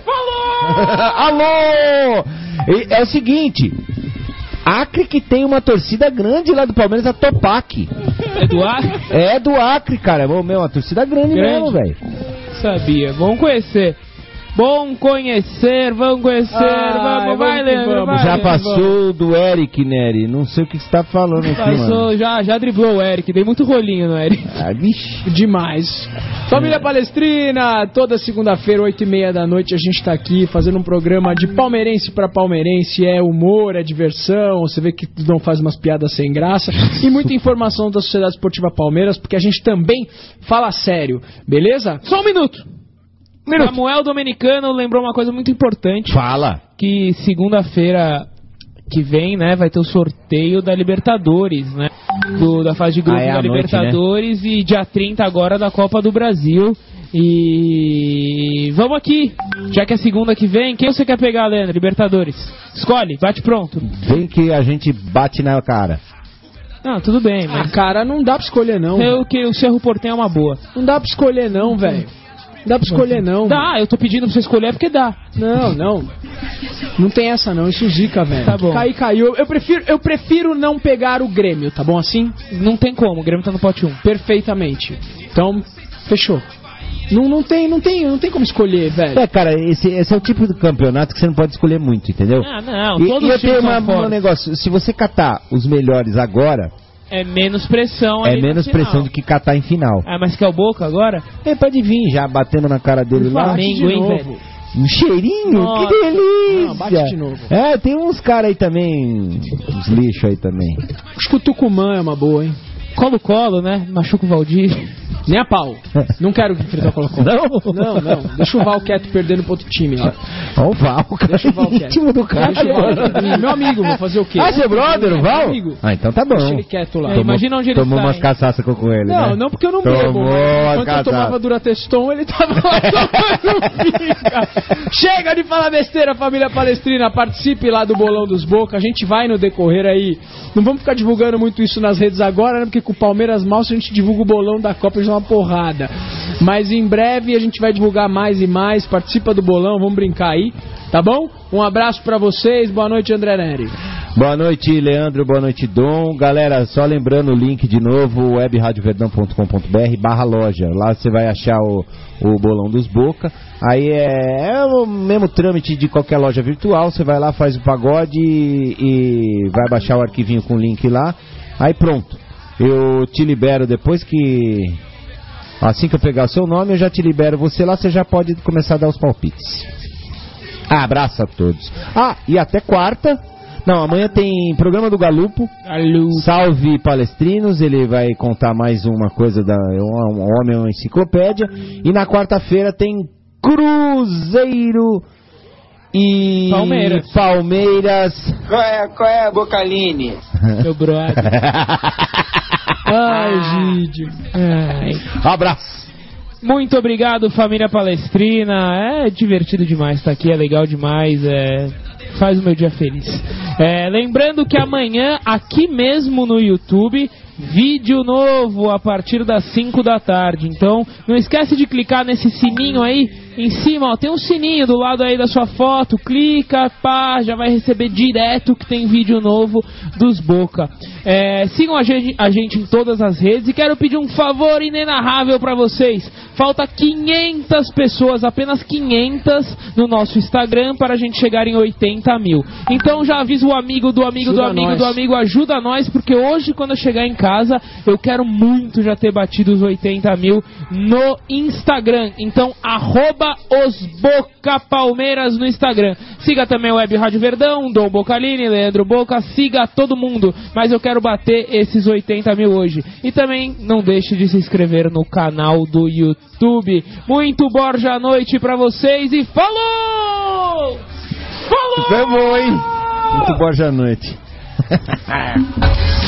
Alô! E é o seguinte, Acre que tem uma torcida grande lá do Palmeiras, a Topac. É do Acre? É do Acre, cara. Ô, meu, uma torcida grande, Grande. mesmo, velho. Sabia. Vamos conhecer. Bom conhecer, vamos conhecer, Ah, vamos, vai, vamos que Leandro, vamos. vai, Já Leandro, passou do Eric, Nery. Não sei o que você tá falando aqui, mano. Passou, já, já driblou o Eric, dei muito rolinho no Eric. Ah, bicho. Demais. Família Palestrina, toda segunda-feira, oito e meia da noite, a gente tá aqui fazendo um programa de palmeirense pra palmeirense. É humor, é diversão, você vê que não faz umas piadas sem graça. E muita informação da Sociedade Esportiva Palmeiras, porque a gente também fala sério, beleza? Só um minuto. minuto. Samuel Domenicano lembrou uma coisa muito importante. Fala. Que segunda-feira que vem, né, vai ter o sorteio da Libertadores, né? Do, da fase de grupo Ah, é da à noite, Libertadores, e dia trinta agora da Copa do Brasil. E vamos aqui, já que é segunda que vem, quem você quer pegar, Leandro? Libertadores. Escolhe, bate pronto. Vem que a gente bate na cara. Não, tudo bem, mas... Ah, cara, não dá pra escolher não. Eu, que o Cerro Porteño é uma boa. Não dá pra escolher não, velho. Não dá pra escolher não. Dá, eu tô pedindo pra você escolher porque dá. Não, não. Não tem essa não, isso zica, velho. Tá bom. Cair, caiu. Eu prefiro, eu prefiro não pegar o Grêmio, tá bom assim? Não tem como, o Grêmio tá no pote um. Perfeitamente. Então, fechou. Não, não, tem, não, tem, não tem como escolher, velho. É, cara, esse, esse é o tipo de campeonato que você não pode escolher muito, entendeu? Ah, não, e, todos e eu os tenho times uma, são fortes. um negócio, se você catar os melhores agora, É menos pressão é ali no menos final. pressão do que catar em final. Ah, mas que é o Boca agora? É, pode vir já batendo na cara dele O lá. Flamengo, hein, velho? Um cheirinho, Nossa. que delícia! Não, bate de novo. É, tem uns caras aí também, uns lixos aí também. Acho que o Tucumã é uma boa, hein? Colo-Colo, né? Machuca o Valdir. Nem a pau. Não quero enfrentar o Colo-Colo. Não? Não, não. Deixa o Val quieto perdendo pro outro time lá. Ó o Val, cara. Deixa o Val quieto. Íntimo do cara. Deixa o Val quieto. Meu amigo, vou fazer o quê? Ah, seu brother, o Val? Meu amigo. Ah, então tá bom. Deixa ele quieto lá. É, imagina onde ele Tomou está, umas hein? caçaças com, com ele, Não, né? não porque eu não Tomou bebo. umas Enquanto eu caçaças. tomava Durateston, ele tava lá tomando pica. Chega de falar besteira, família palestrina. Participe lá do Bolão dos Boca. A gente vai no decorrer aí. Não vamos ficar divulgando muito isso nas redes agora, né? Porque com o Palmeiras mal, se a gente divulga o bolão da Copa, já é uma porrada. Mas em breve a gente vai divulgar mais e mais. Participa do bolão, vamos brincar aí, tá bom? Um abraço pra vocês. Boa noite, André Neri. Boa noite, Leandro. Boa noite, Dom. Galera, só lembrando o link de novo, web rádio verdão ponto com ponto b r barra loja. Lá você vai achar o, o bolão dos Boca. Aí é, é o mesmo trâmite de qualquer loja virtual. Você vai lá, faz o pagode e, e vai baixar o arquivinho com o link lá. Aí pronto. Eu te libero depois que... Assim que eu pegar o seu nome, eu já te libero você lá. Você já pode começar a dar os palpites. Abraço a todos. Ah, e até quarta... Não, amanhã tem programa do Galupo. Galupo. Salve Palestrinos, ele vai contar mais uma coisa da um, um homem, uma enciclopédia. E na quarta-feira tem Cruzeiro e Palmeiras. Palmeiras. Qual é, qual é, Bocaline? Meu brother. Ai, Gídio. Ai. Abraço. Muito obrigado, família palestrina. É divertido demais estar aqui, é legal demais, é... faz o meu dia feliz. É, lembrando que amanhã, aqui mesmo no YouTube, vídeo novo a partir das cinco da tarde. Então, não esquece de clicar nesse sininho aí em cima, ó, tem um sininho do lado aí da sua foto. Clica, pá, já vai receber direto que tem vídeo novo dos Boca. É, sigam a gente, a gente em todas as redes. E quero pedir um favor inenarrável pra vocês. Falta quinhentas pessoas, apenas quinhentas no nosso Instagram para a gente chegar em oitenta mil. Então já avisa o amigo do amigo Ajuda do amigo nós. do amigo, ajuda nós, porque hoje quando eu chegar em casa eu quero muito já ter batido os oitenta mil no Instagram. Então arroba os Boca Palmeiras no Instagram. Siga também o Web Rádio Verdão, Dom Bocaline, Leandro Boca, siga todo mundo. Mas eu quero bater esses oitenta mil hoje. E também não deixe de se inscrever no canal do YouTube. Muito Borja à noite pra vocês e falou! Falou! Foi bom, hein? Muito Borja à noite.